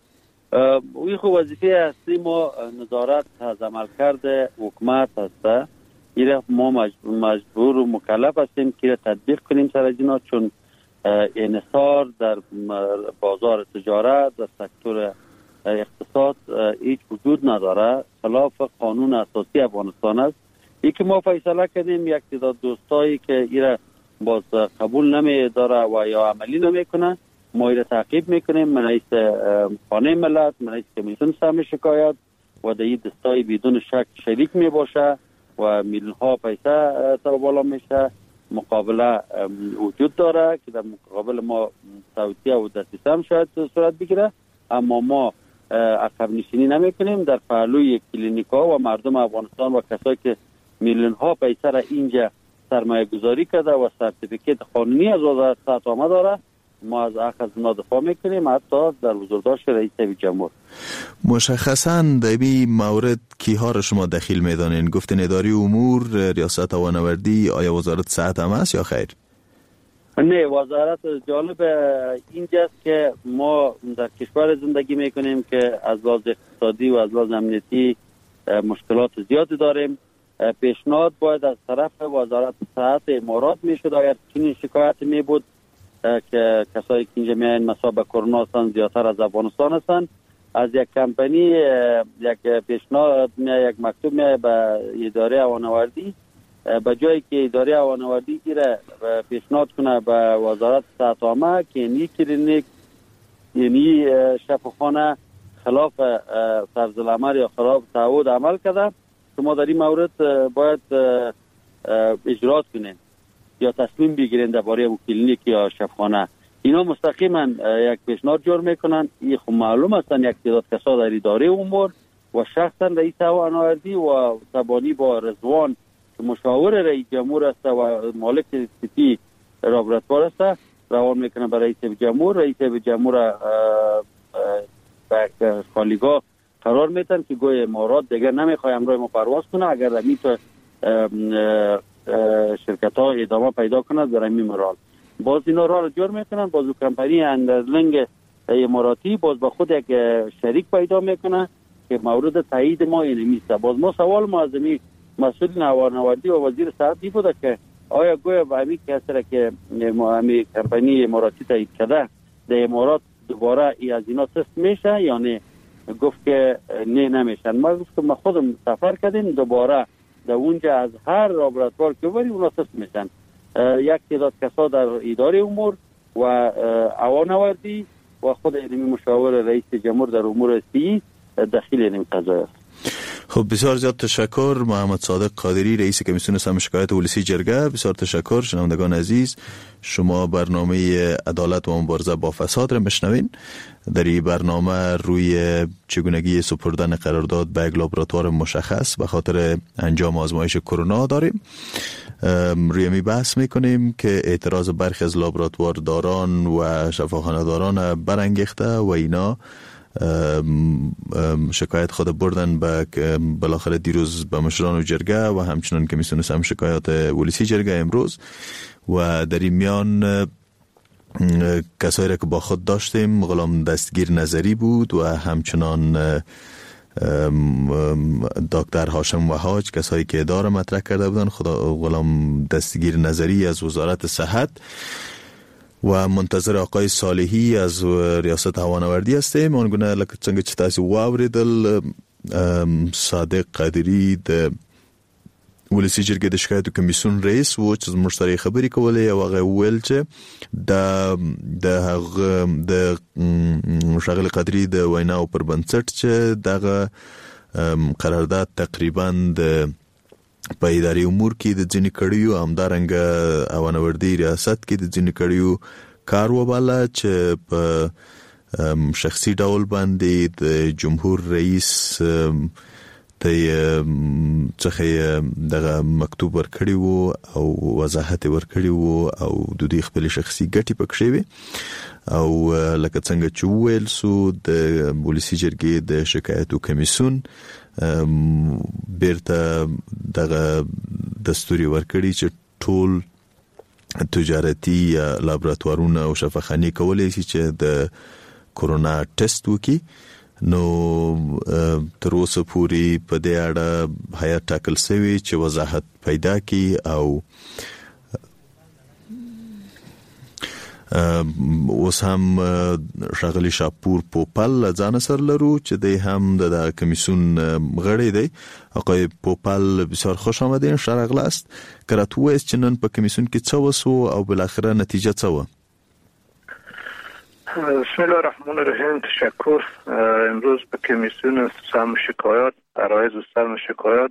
S9: این خب وظیفه اصلی ما نظارت از عملکرد حکومت هسته. این ما مجبور و مکلف هستیم که تطبیق کنیم سر از اینا، چون انحصار در بازار تجارت در سکتور اقتصاد هیچ وجود نداره، خلاف قانون اساسی افغانستان است. یکی ما فیصله کردیم یک تعداد دوستایی که ایره باز قبول نمی داره و یا عملی نمیکنه ما ایره تعقیب میکنیم. من رئیس خانه ملت، من رئیس کمیسیون سهم شکایات و در این دستای بدون شک شریک می باشه و میلیون ها پیسه تا بالا میشه. مقابله وجود داره که در مقابل ما توصیه و دسترسی هم شاید صورت بگیره، اما ما عقب نشینی نمی کنیم. در پهلوی کلینیکا و مردم افغانستان و کسایی که میلیون ها پیسه را اینجا سرمایه گذاری کرده و سرتیفیکیت قانونی از وزارت صحت عامه داره ما از حق از اونا دفاع میکنیم، حتی در حضورداشت رئیس جمهور.
S4: مشخصاً در این مورد کیها را شما دخیل میدانین؟ گفتن اداره امور، ریاست هوانوردی، آیا وزارت صحت هم است یا خیر؟
S9: نه، وزارت جالب اینجاست که ما در کشور زندگی میکنیم که از لحاظ اقتصادی و از لحاظ امنیتی مشکلات زیادی داریم. پیشنهاد باید از طرف وزارت صحت امارات میشد اگر چنین شکایت می بود که کسایی که اینجا میاین مصاب کرونا هستن زیادتر از افغانستان هستن، از یک کمپانی یک پیشنهاد یک مکتوب میاد به اداره هوانوردی، به جایی که اداره هوانوردی ایره پیشنهاد کنه به وزارت صحت عامه که این کلینیک یعنی شفاخانه خلاف طرز العمل یا خلاف تعهد عمل کرده، شما در این مورد باید اجرات کنین یا تصمیم بگیرین درباره اون کلینیک یا شفاخانه. اینا مستقیما یک پیشنهاد جور میکنن. این خب معلوم هستن یک تعداد کسا در اداره امور و شخصا رئیس هوانوردی و تبانی با رضوان که مشاور رئیس جمهور است و مالک سیتی لابراتوار است روان میکنن به رئیس جمهور. رئیس جمهور به خالیگاه قرار میتن که گوی امارات دیگر نمیخواه امروز ما پرواز کنه اگر میتونه شرکت ها ادامه پیدا کند در این مرال. باز اینا را جور میکنن، باز کمپانی اندرلنگ اماراتی باز با خود یک شریک پیدا میکنه که مورد تایید ما اینمی است. باز ما سوال ما از مسئولین هوانوردی و وزیر صحت بوده که آیا گویا به همین کسره که همین کمپانی اماراتی تایید کرده در امارات دوباره ای از اینا تست میشه یا نه؟ گفت که نه نمیشن. ما گفتم ما خودم سفر کردیم دوباره در اونجا از هر لابراتوار که بری اونا تست میشن. یک تعداد کسا در اداره امور و اوانوردی و خود علمی مشاور رئیس جمهور در امور سی داخل این قضیه است.
S4: خب بسیار زیاد تشکر محمد صادق قادری رئیس کمیسیون سم شکایت ولسی جرگه. بسیار تشکر. شنوندگان عزیز شما برنامه عدالت و مبارزه با فساد را میشنوین. در این برنامه روی چگونگی سپردن قرارداد به یک لابراتوار مشخص به خاطر انجام آزمایش کرونا داریم. روی می بحث میکنیم که اعتراض برخی از لابراتوار داران و شفاخانه داران برانگیخته و اینا شکایت خود بردن به بالاخره دیروز به مشران و جرگه و همچنان کمیسیون سم شکایات ولسی جرگه امروز و در این میان کسایی را که با خود داشتیم غلام دستگیر نظری بود و همچنان دکتر هاشم وحاج کسایی که اداره مطرح کرده بودن غلام دستگیر نظری از وزارت صحت و منتظر آقای صالحی از ریاست هوانوردی هستیم. اونگونه لکه څنګه چې تاسو واوریدل صادق قادری د ولسی جرګې د شکایتو کمیسیون رئیس و چې موږ سره خبرې کولې او هغه ویل چې د شغل قادری د ویناو پر بنسټ چې دغه قرارداد تقریبا د په اداري امور کې د ځینې کړیو همدارنګه هوانوردی ریاست کې د ځینې کړیو کار وباله چې په شخصي ډول باندې د جمهور رئیس څخه دغه مکتوب ورکړی وو او وضاحت ورکړی وو او د دوی خپل شخصي ګټې پکښې وي او لکه څنګه چې ویل سو د ولسی جرګې د شکایتو کمیسیون بیرته دغه دستوري ورکړي چې ټول تجارتي لابراتوارونه او شفاخانې کولای شي چې د کورونا ټیسټ وکړي. نو تر اوسه پورې په دې اړه هیات ټاکل شوی چې وضاحت پیدا کړي او اوس هم شاغلی شاپور پوپل ځان سره لرو چې د هم د کمیسیون غړی دی. آقای پوپل بسیار خوش آمدین، شرغلاست. کراتو است چې نن په کمیسیون کې څه وسو او بالاخره نتیجه څه و؟
S10: بسم الله الرحمن الرحیم. تشکر. امروز به کمیسیون سم شکایات عرایض و سم شکایات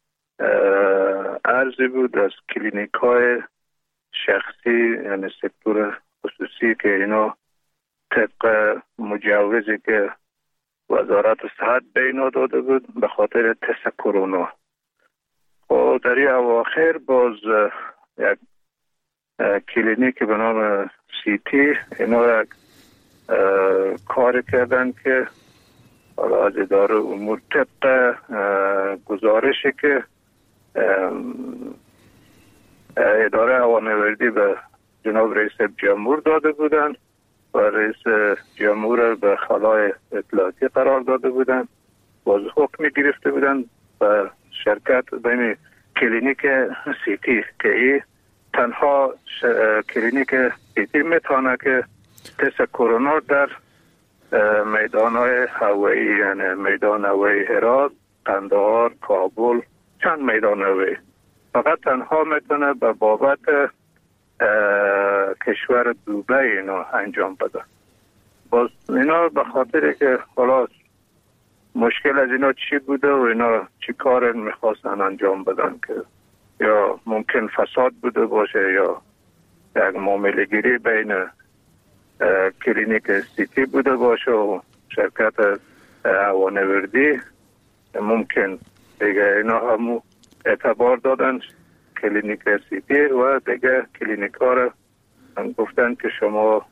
S10: عرضی بود از کلینیک‌های شخصی یعنی سکتور خصوصی که اینا طبق مجوزی که وزارت صحت به اینا داده بود به خاطر تست کرونا و در این اواخر باز یک کلینیک به نام سیتی اینا یک کار کردن که حالا از اداره امور طبق گزارشی که اداره هوانوردی به جناب رئیس جمهور داده بودند و رئیس جمهور به خلای اطلاعاتی قرار داده بودند، باز حکمی گرفته بودند و شرکت بین کلینیک سیتی که این تنها کلینیک سیتی میتونه که تست کرونا در میدان‌های هوایی یعنی میدان هوایی هرات، قندهار، کابل چند میدان هوایی فقط تنها میتونه به بابت کشور دبی اینا انجام بده. باز اینا به خاطر که خلاص مشکل از اینا چی بوده و اینا چی کار میخواستن انجام بدن که یا ممکن فساد بوده باشه یا یک معامله گیری بین کلینیک سیتی بوده باشه و شرکت هوانوردی ممکن دیگه اینا همو اعتبار دادن کلینیک سیتی و دیگه کلینیک ها را گفتن که شما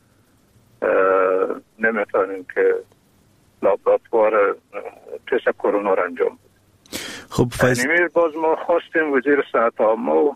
S10: نمیتونین که لابراتوار تست کرونا را انجام بدید.
S4: خب
S10: باز ما خواستیم وزیر صحت عامه و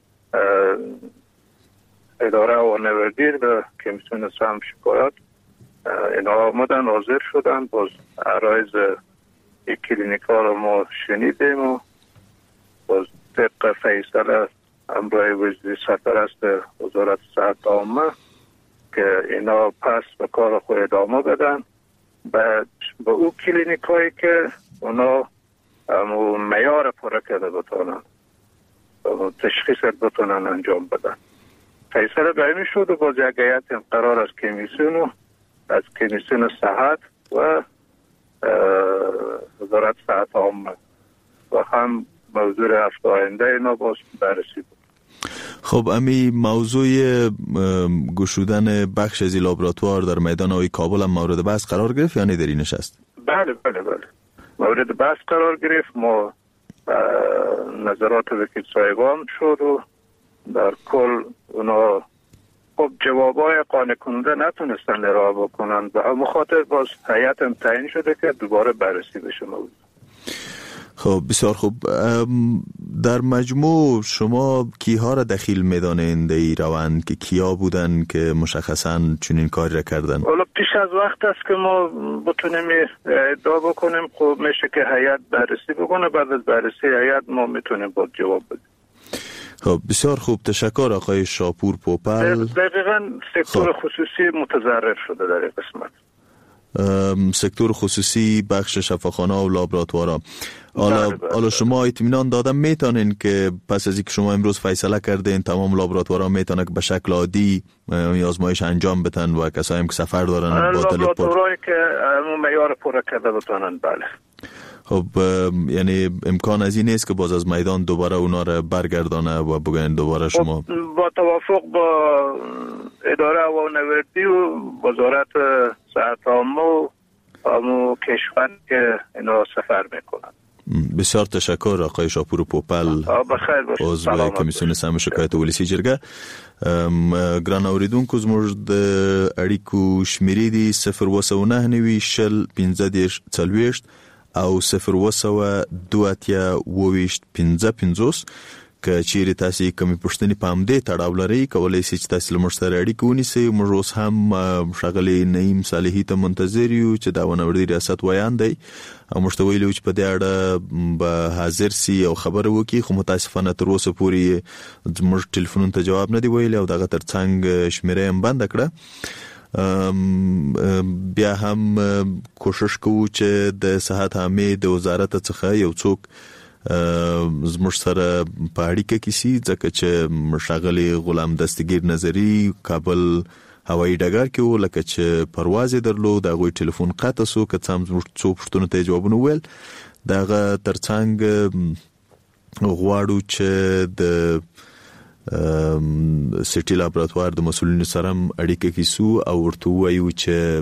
S10: اداره هوانوردی به کمیسیون سم شکایات اینا آمدن حاضر شدن، باز عرایض کلینیک ها را ما شنیدیم و باز طبق فیصله امرای وزیر سرپرست وزارت صحت عامه که اینا پس به کار خود ادامه بدن به او کلینیک هایی که اونا معیار پره کرده بتونن تشخیص بتونن انجام بدن. فیصله به این شد و باز یک هیئت قرار از کمیسیون صحت و وزارت صحت عامه و هم موضوع هفته آینده اینا باز بررسی بود.
S4: خب امی موضوع گشودن بخش از لابراتوار در میدان آقای کابل هم مورد بحث قرار گرفت یا نه در این نشست؟
S10: بله مورد بحث قرار گرفت. ما نظرات وکیل صاحبان شد و در کل اونا خب جوابای قانع کننده نتونستن ارائه بکنن به همون خاطر باز هیئت تعیین شده که دوباره بررسی بشه موضوع.
S4: خب بسیار خوب. در مجموع شما کیها را دخیل میدانید در این روند که کیا بودن که مشخصاً چنین کاری را کردن؟
S10: حالا پیش از وقت است که ما بتونیم ادعا بکنیم. خب میشه که هیئت بررسی بکنه، بعد از بررسی هیئت ما میتونیم با جواب بدیم.
S4: خب بسیار خوب، تشکر آقای شاپور پوپل.
S10: دقیقاً سکتور خصوصی متضرر شده در این قسمت.
S4: سکتور خصوصی بخش شفاخانه و لابراتوارا. حالا شما اطمینان دادن میتونین که پس از اینکه شما امروز فیصله کردین تمام لابراتوارا میتونه که به شکل عادی آزمایش انجام بدن و کسایی هم که سفر دارن با
S10: لابراتوارایی که معیار پوره کرده بتونن؟ بله.
S4: خب یعنی امکان از این نیست که باز از میدان دوباره اونا را برگردانه و بگن دوباره شما
S10: با توافق با اداره هوانوردی و وزارت صحت عامه و کشور که اینا سفر میکنن.
S4: بسیار تشکر آقای شاپور پوپل، عضو کمیسیون سم شکایت ولسی جرګه. ګران اوریدونکو زموږ د اړیکو شمیرې دي 029 شل 15 40 او 020 که چیرې تاسو کومې پوښتنې په همدې تړاو لرئ کولای شئ چې تاسو له موږ سره اړیکه ونیسئ. موږ اوس هم ښاغلي نعیم صالحي ته منتظر یو چې د هوانوردي ریاست ویان دی او موږ ته ویلي چې په دې اړه به حاضر سي او خبره وکړي، خو متاسفانه تر اوسه پورې موږ ټلیفونونو ته جواب نه دی ویلی او دغه ترڅنګ شمیره هم بنده کړه. بیا هم کوشش کوو چې د صحت عامه د وزارت څخه یو څوک زموږ سره په اړیکه کې سي، ځکه چې ښاغلي غلام دستگیر نظری کابل هوایي ډګر کې و، لکه چې پرواز یې درلود، هغوی ټلیفون قطع سو، که څه هم زموږ څو پوښتنو ته یې جوابونه وویل. دغه ترڅنګ غواړو چې د سټي لابراتوار د مسؤلینو سره هم اړیکه کې سو او ورته ووایو چې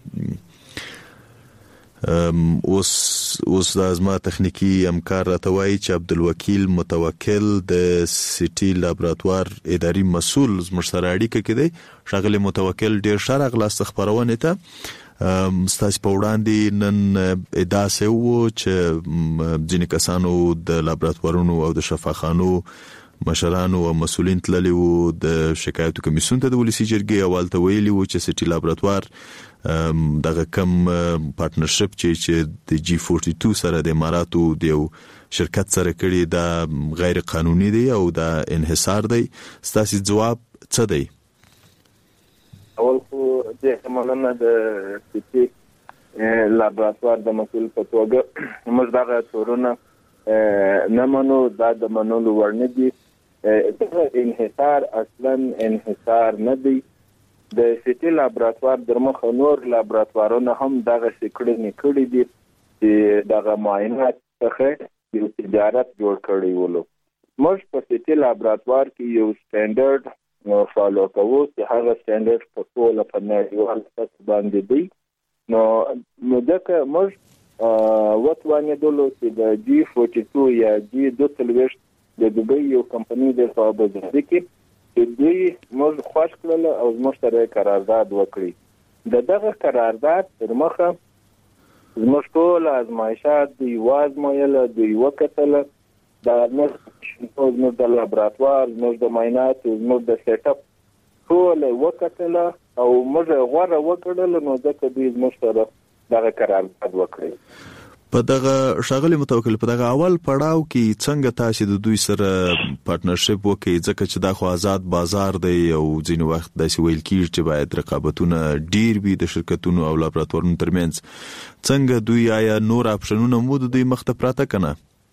S4: اوس د ازما تخنیکی همکار راته وایي چې عبدالوکیل متوکل د سټي لابراتوار اداري مسؤل زموږ سره اړیکه کې دی. ښاغلی متوکل ډېر ښه راغلاست خپرونې ته. ستاسو په وړاندې نن ادعا سوې وه چې ځینې کسانو د لابراتوارونو او د شفاخانو مشرانو او مسؤلین تللی وو د شکایتو کمیسیون ته د ولسی جرګې او هلته ویلي وو چې سټي لابراتوار دغه کم پارتنرشپ چې د G42 سره د اماراتو د یو شرکت سره کړی دا غیر قانوني دی او دا انحصار دی. ستاسو جواب څه دی؟
S6: اول خو د مننه د سټي لابراتوار د مسؤل په توګه موږ دغه تورونه نه منو، دا د منلو وړ نه دي. دغه انحصار اصلا انحصار نه دی. د سټي لابراتوار در مخه نور لابراتوارونه هم دغه کړنې کړې دي چې دغه معاینات څخه یو تجارت جوړ کړی ولو. موږ په سټي لابراتوار کې یو سټانډرډ فالو کوو چې هغه سټانډرډ په ټوله په نړیوال سطح باندې دی. نو ځکه موږ وتوانېدلو چې د G42 یا G42 د دوبۍ یو کمپنی د په ابوظبي کې دوی موږ خوښ کړل او موږ سره قرارداد وکړي. دغه قرارداد تر مخه زموږ ټول ازمایشات دوی وازمایل، دوی وکتل، د زموږ د لابراتوار، زموږ د معاینات، زموږ د سیټ اپ ټول وکتل او موږ غوړه وکړل. نو ځکه دوی زموږ سره دغه قرارداد وکړي.
S4: په دغه شاغلی متوکل په دغه اول پړاو کې څنګه تاسو د دوی سره پارتنرشپ وکړئ ځکه چې دا خو آزاد بازار دی او ځینې وخت داسې ویل کیږي چې باید رقابتونه ډیر وي د شرکتونو او لابراتوارونو ترمنځ څنګه دوی آیا نور اپشنونه مو د دوی مخته پراته کنه؟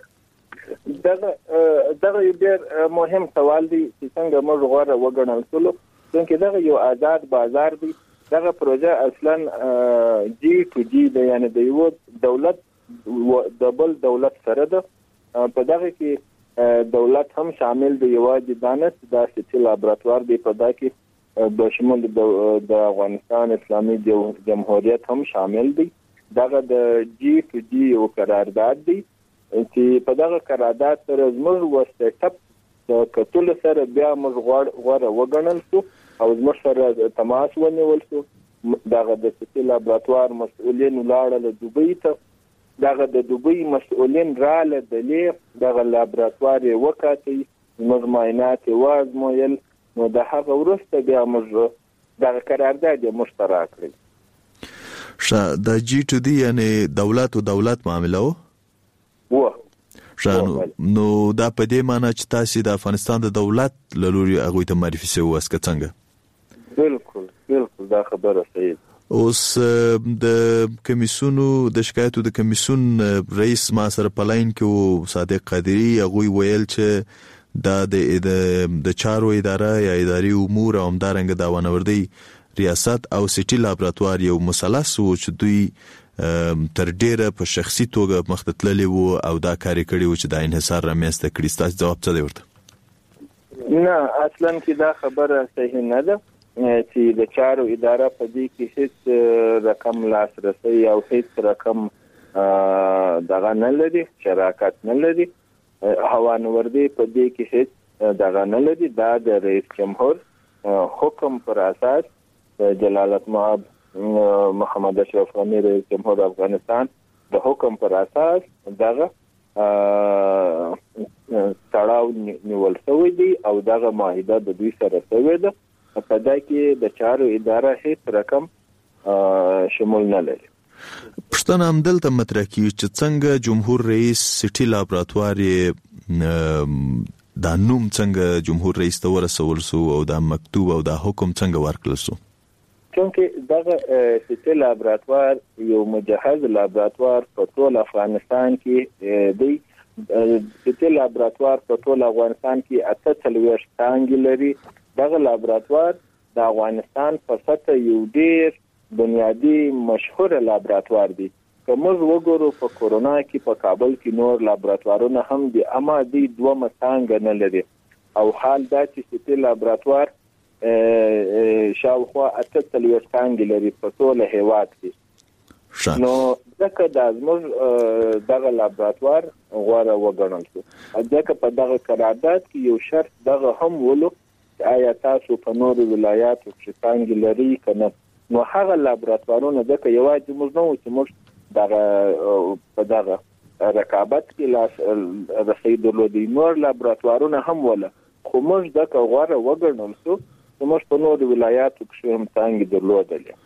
S11: دغه یو ډیر مهم سوال دی چې څنګه موږ غوړه وګڼل شو څنګه دغه یو آزاد بازار دی. دغه پروژه اصلا جی ټو جی دی یعنی د یو دولت د بل دولت سره ده. په دغه کې دولت هم شامل دی یوازې دانش د سټي لابراتوار دی په دغه کې بشمول د افغانستان اسلامي جمهوریت هم شامل دی. دغه د جی ټو جی یو قرارداد دی چې په دغه قرارداد سره زموږ وسټاپ د کتل سره بیا موږ غوړه وګڼل شو او زموږ سره تماس ونیول شو. دغه د سټي لابراتوار مسؤلین لاړل دوبۍ ته. دغه د دوبۍ مسؤلین رااله دغه لابراتوار وکاتي موږ معاینات وازمویل نو د هغه وروسته بیا موږ دغه قرارداد مشترک کړی.
S4: د جی ټو دی یعنی دولت او دولت معامله و نو دا په دې معنی چې تاسو د افغانستان د دولت له لوري هغه ته معرفي شوی واسکه څنګه؟
S11: بالکل دا خبره صحیح.
S4: اوس د کمیسونو د شکایتو د کمیسون رئیس ما سره پلاین کې صادق قادری هغه ویل چې د چارو اداره یا اداري امور او همدارنګه د ونوردی ریاست او سټي لابراتوار یو مثلث و چې دوی تر ډیره په شخصي توګه مختتللی وو او دا کاری کړی و چې د انحصار رامنځته کړي. تاسو جواب څه دی ورته؟
S11: نه اصلا کې دا خبره صحیح نه ده چې د چارو اداره په دې کې هیڅ رقم لاسرسي او هیڅ رقم دغه نه لري، شراکت نه لري. هوانوردی په دې کې هیڅ دغه نه لري. دا د رئیس جمهور حکم پر اساس جلالت مآب محمد اشرف غنی رئیس جمهور افغانستان د حکم پر اساس دغه تړاو نیول شوی دی او دغه معاهده د دوی سره شوی ده. په دا کې د چارو اداره هیڅ رقم شمول نه لري.
S4: پښتنه همدلته مطرح کیږي چې څنګه جمهور رئیس سټي لابراتوار دا نوم څنګه جمهور رئیس ته ورسول شو او دا مکتوب او دا حکم څنګه ورکړل شو؟
S11: چونکه دغه سټي لابراتوار یو مجهز لابراتوار په ټول افغانستان کې دی. سټي لابراتوار په ټول افغانستان کې 48 څانګې لري. دغه لابراتوار د افغانستان په سطح یو ډیر بنیادی مشهور لابراتوار دی. که موږ وګورو په کورونا کې په کابل کې نور لابراتوارونه هم دي اما دي دوه څانګې نه لري او حال دا چې سټي لابراتوار شاوخوا 48 څانګې لري په ټول هیواد کې. نو ځکه د زموږ دغه لابراتوار غوړه وګڼل شو. ځکه په دغه قرارداد کې یو شرط دغه هم ولو آیا تاسو په نورو ولایاتو کې څنګه لري کنه. نو هغه لابراتوارونه ځکه یوازې موږ نو چې موږ په دغه رقابت کې لاس رسیدلو دي نور لابراتوارونه هم ولا خو موږ دغه غوړه وګڼل شو چې موږ په نورو ولایاتو کې هم څنګه درلودلې.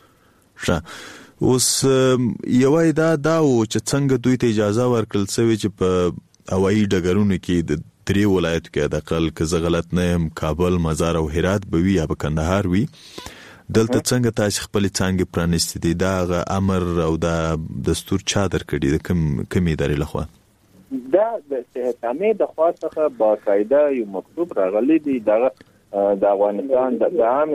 S4: اوس یوای دا و چې څنګه دوی ته اجازه ورکړل شوی چې په هوایي ډګرونو کې د 3 ولایتو کې د اقل که زه غلط نه یم کابل، مزار او هرات به وي یا په کندهار وي. دلته څنګه تاسو خپل څنګه پرانیستي دي؟ دا امر او دا دستور چا درکړي د کوم ادارې لخوا؟
S11: دا د صحت عامه د خوا څخه باقاعده یو مکتوب راغلی دی. د افغانستان د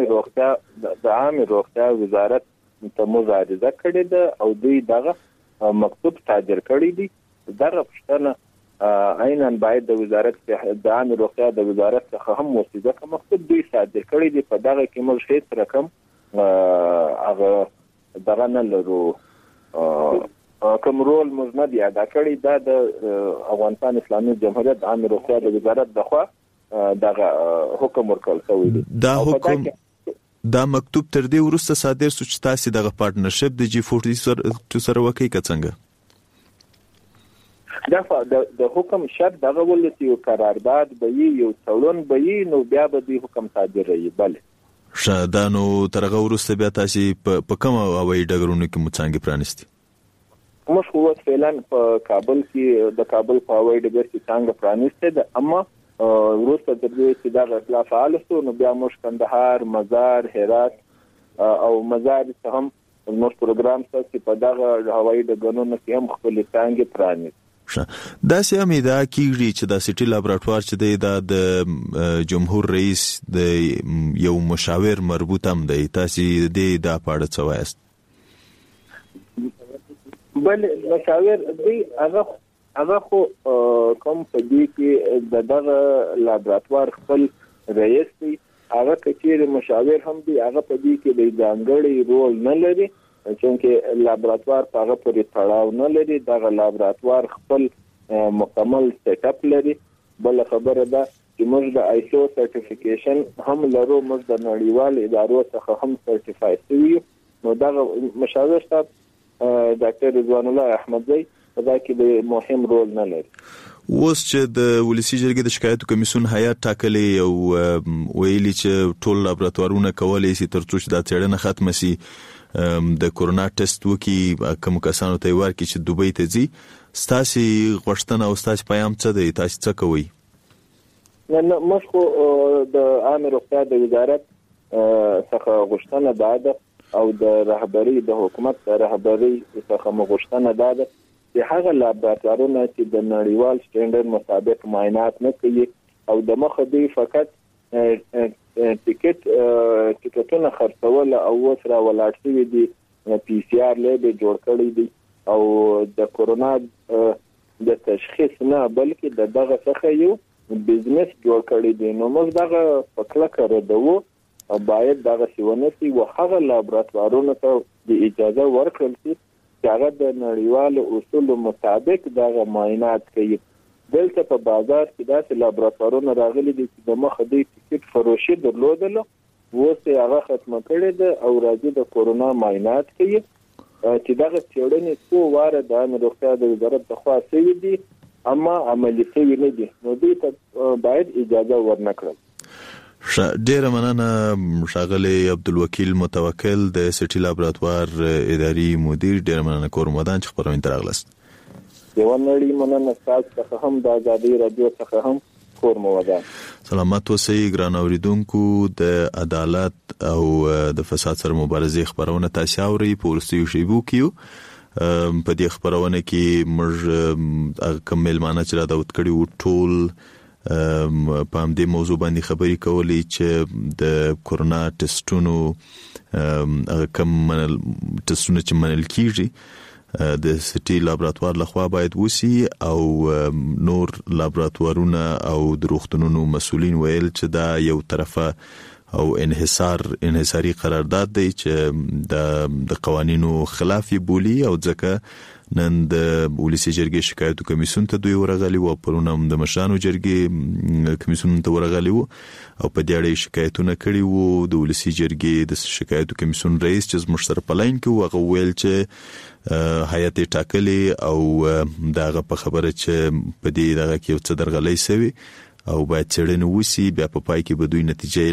S11: عامه روغتیا وزارت ته مزارزه کړې ده او دوی دغه مکتوب صادر کړی دی. دغه پښتنه عیناً باید د وزارت د عامه روغتیا د وزارت څخه هم وسیده کوم مکتوب دوی صادر کړی دی. په دغه کې موږ هیڅ رقم هغه دغه نه لرو کوم رول موږ نه دی ادا کړی. دا د افغانستان اسلامي جمهوریت د عامه روغتیا د وزارت دغه حکم ورکړل شوی دی.
S4: دا حکم دا مکتوب تر دې وروسته صادر شو چې تاسو دغه پارتنرشپ د G40 سره وکړئ که څنګه؟
S11: د حکم شرط دغه ولې یو قرارداد به یو تړون به نو بیا به د حکم صادر وي. بله
S4: دا نو ترغه وروسته بیا تاسو په کوم هوایي ډګرونو کې مڅانګې پرانیستي؟
S11: موږ خو فعلا په کابل کې د کابل په هوایي ډګر کې څنګه پرانیسته ده، اما وروسته تر دې چې دا اصلاح فعال شو نو بیا موږ کندهار، مزار، هرات او مزار ته هم موږ پروګرام چې په دغه هوایي ډګرونو کې هم خپل څنګه پرانیسته.
S4: دا سم دا کیږي چې د سټي لابراتوار چې د جمهور رئیس د یو مشاور مربوط هم دی، تاسو د پاړه څه وایست؟
S11: بل مشاور دی هغه خو کوم په دې کې دغه لابراتوار خپل رئیس دی، هغه کچیر مشاور هم دی، هغه په دې کې د ځانګړي رول نه لري چې لابراتوار په هغه پورې تړاو نه لري. دغه لابراتوار خپل مکمل سیټ اپ لري. بل خبره ده چې موږ د آیسو سرټیفیکیشن هم لرو، موږ د نړیوال ادارو څخه هم سرټیفای شوی. نو دغه مشاور صاحب ډاکټر رضوان الله احمدزی په دا کې د مهم رول نه لري.
S4: اوس چې د ولسی جرګې د شکایتو کمیسیون هیئت ټاکلې او ویلي چې ټول لابراتوارونه کولای شي ترڅو چې دا څېړنه ختمه شي د کورونا ټیسټ وکي کوم کسانو ته ورکړي چې دوبۍ ته ځي. ستاسو غوښتنه او ستاسو پیغام څه دی؟ تاسو څه کوئ؟
S11: نو موږ خو د عامه روغتیا د وزارت څخه غوښتنه ده او د رهبری د حکومت د رهبری څخه غوښتنه ده چې هغه لابراتوارونه چې د نړیوال سټانډرډ مطابق معاینات نه کوي او د مخه دی فقط ټیکټونه خرڅول او وسره ولاړ شوی دي، پی سی آر لیب جوړ کړی دی او د کورونا د تشخیص نه بلکې دغه څخه یو بزنس جوړ کړی دی. نو موږ دغه پکله کړو او باید دغه سیونه سي او هغه لابراتوارونو ته د اجازه ورکړل شي چې هغه د نړیوال اصول مطابق دغه معاینات کوي. دلته په بازار کې داسې لابراتوارونه راغلي دي چې د مخه دی ټیکټ فروشي درلودله، اوس هغه ختمه کړې ده او راځي د کورونا معاینات کوي چې دغه څېړنې څو واره د عامه روغتیا د وزارت لخوا شوي دي اما عملي شوي نه دي. نو دوی ته باید اجازه ورنکړل.
S4: ډیره مننه ښاغلی عبدالوکیل متوکل د سټي لابراتوار اداري مدیر. ډیره مننه کور مدان چې خبرونه ته راغلاست.
S11: یو نړۍ مننه تاسو څخه هم د آزادۍ رادیو څخه هم کور مودان.
S4: سلامات اوسئ ګران اوریدونکو. د عدالت او د فساد سره مبارزې خبرونه تاسو اورئ په ورستیو شیبو کې. په دې خبرونه کې موږ کوم ملمانه چې را دعوت کړي وو ټول په همدې موضوع باندې خبرې کولې چې د کورونا ټیسټونو کوم ټیسټونه چې منل کیږي د سټي لابراتوار لخوا باید وسی او نور لابراتوارونه او د روغتونونو مسؤلین ویل چې دا یو طرفه او انحصاري قرارداد دی چې د قوانینو خلاف بولی او ځکه نن د ولسی جرګې شکایتو کمیسیون ته دوی ورغلي او پرونم د مشرانو جرګې کمیسیون ته ورغلي او په دې اړه شکایتونه کړي وو. د ولسی جرګې د شکایتو کمیسیون رئیس چې مشترک پلاین کې هغه ویل چې هیئت ټاکلې او داغه په خبره چې په دې دغه کې څه درغلي سوي او باید څېړنه وسی، بیا په پای کې به دوی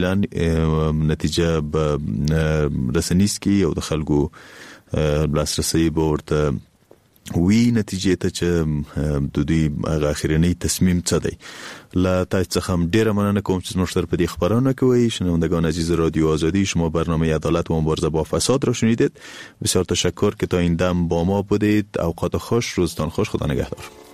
S4: نتیجه به رسنیز کې او د خلکو لاسرسي به ورته وی نتیجه ته چې د دوی هغه اخرنی تصمیم څه دی. لا تاسو څخه هم ډیره مننه کوم چې مشترک په دې خبرونه کوي. شنوندگان عزیز رادیو آزادی، شما برنامه عدالت و مبارزه با فساد را شنیدید. بسیار تشکر که تا این دم با ما بودید. اوقات خوش، روزتان خوش، خدا نگهدار.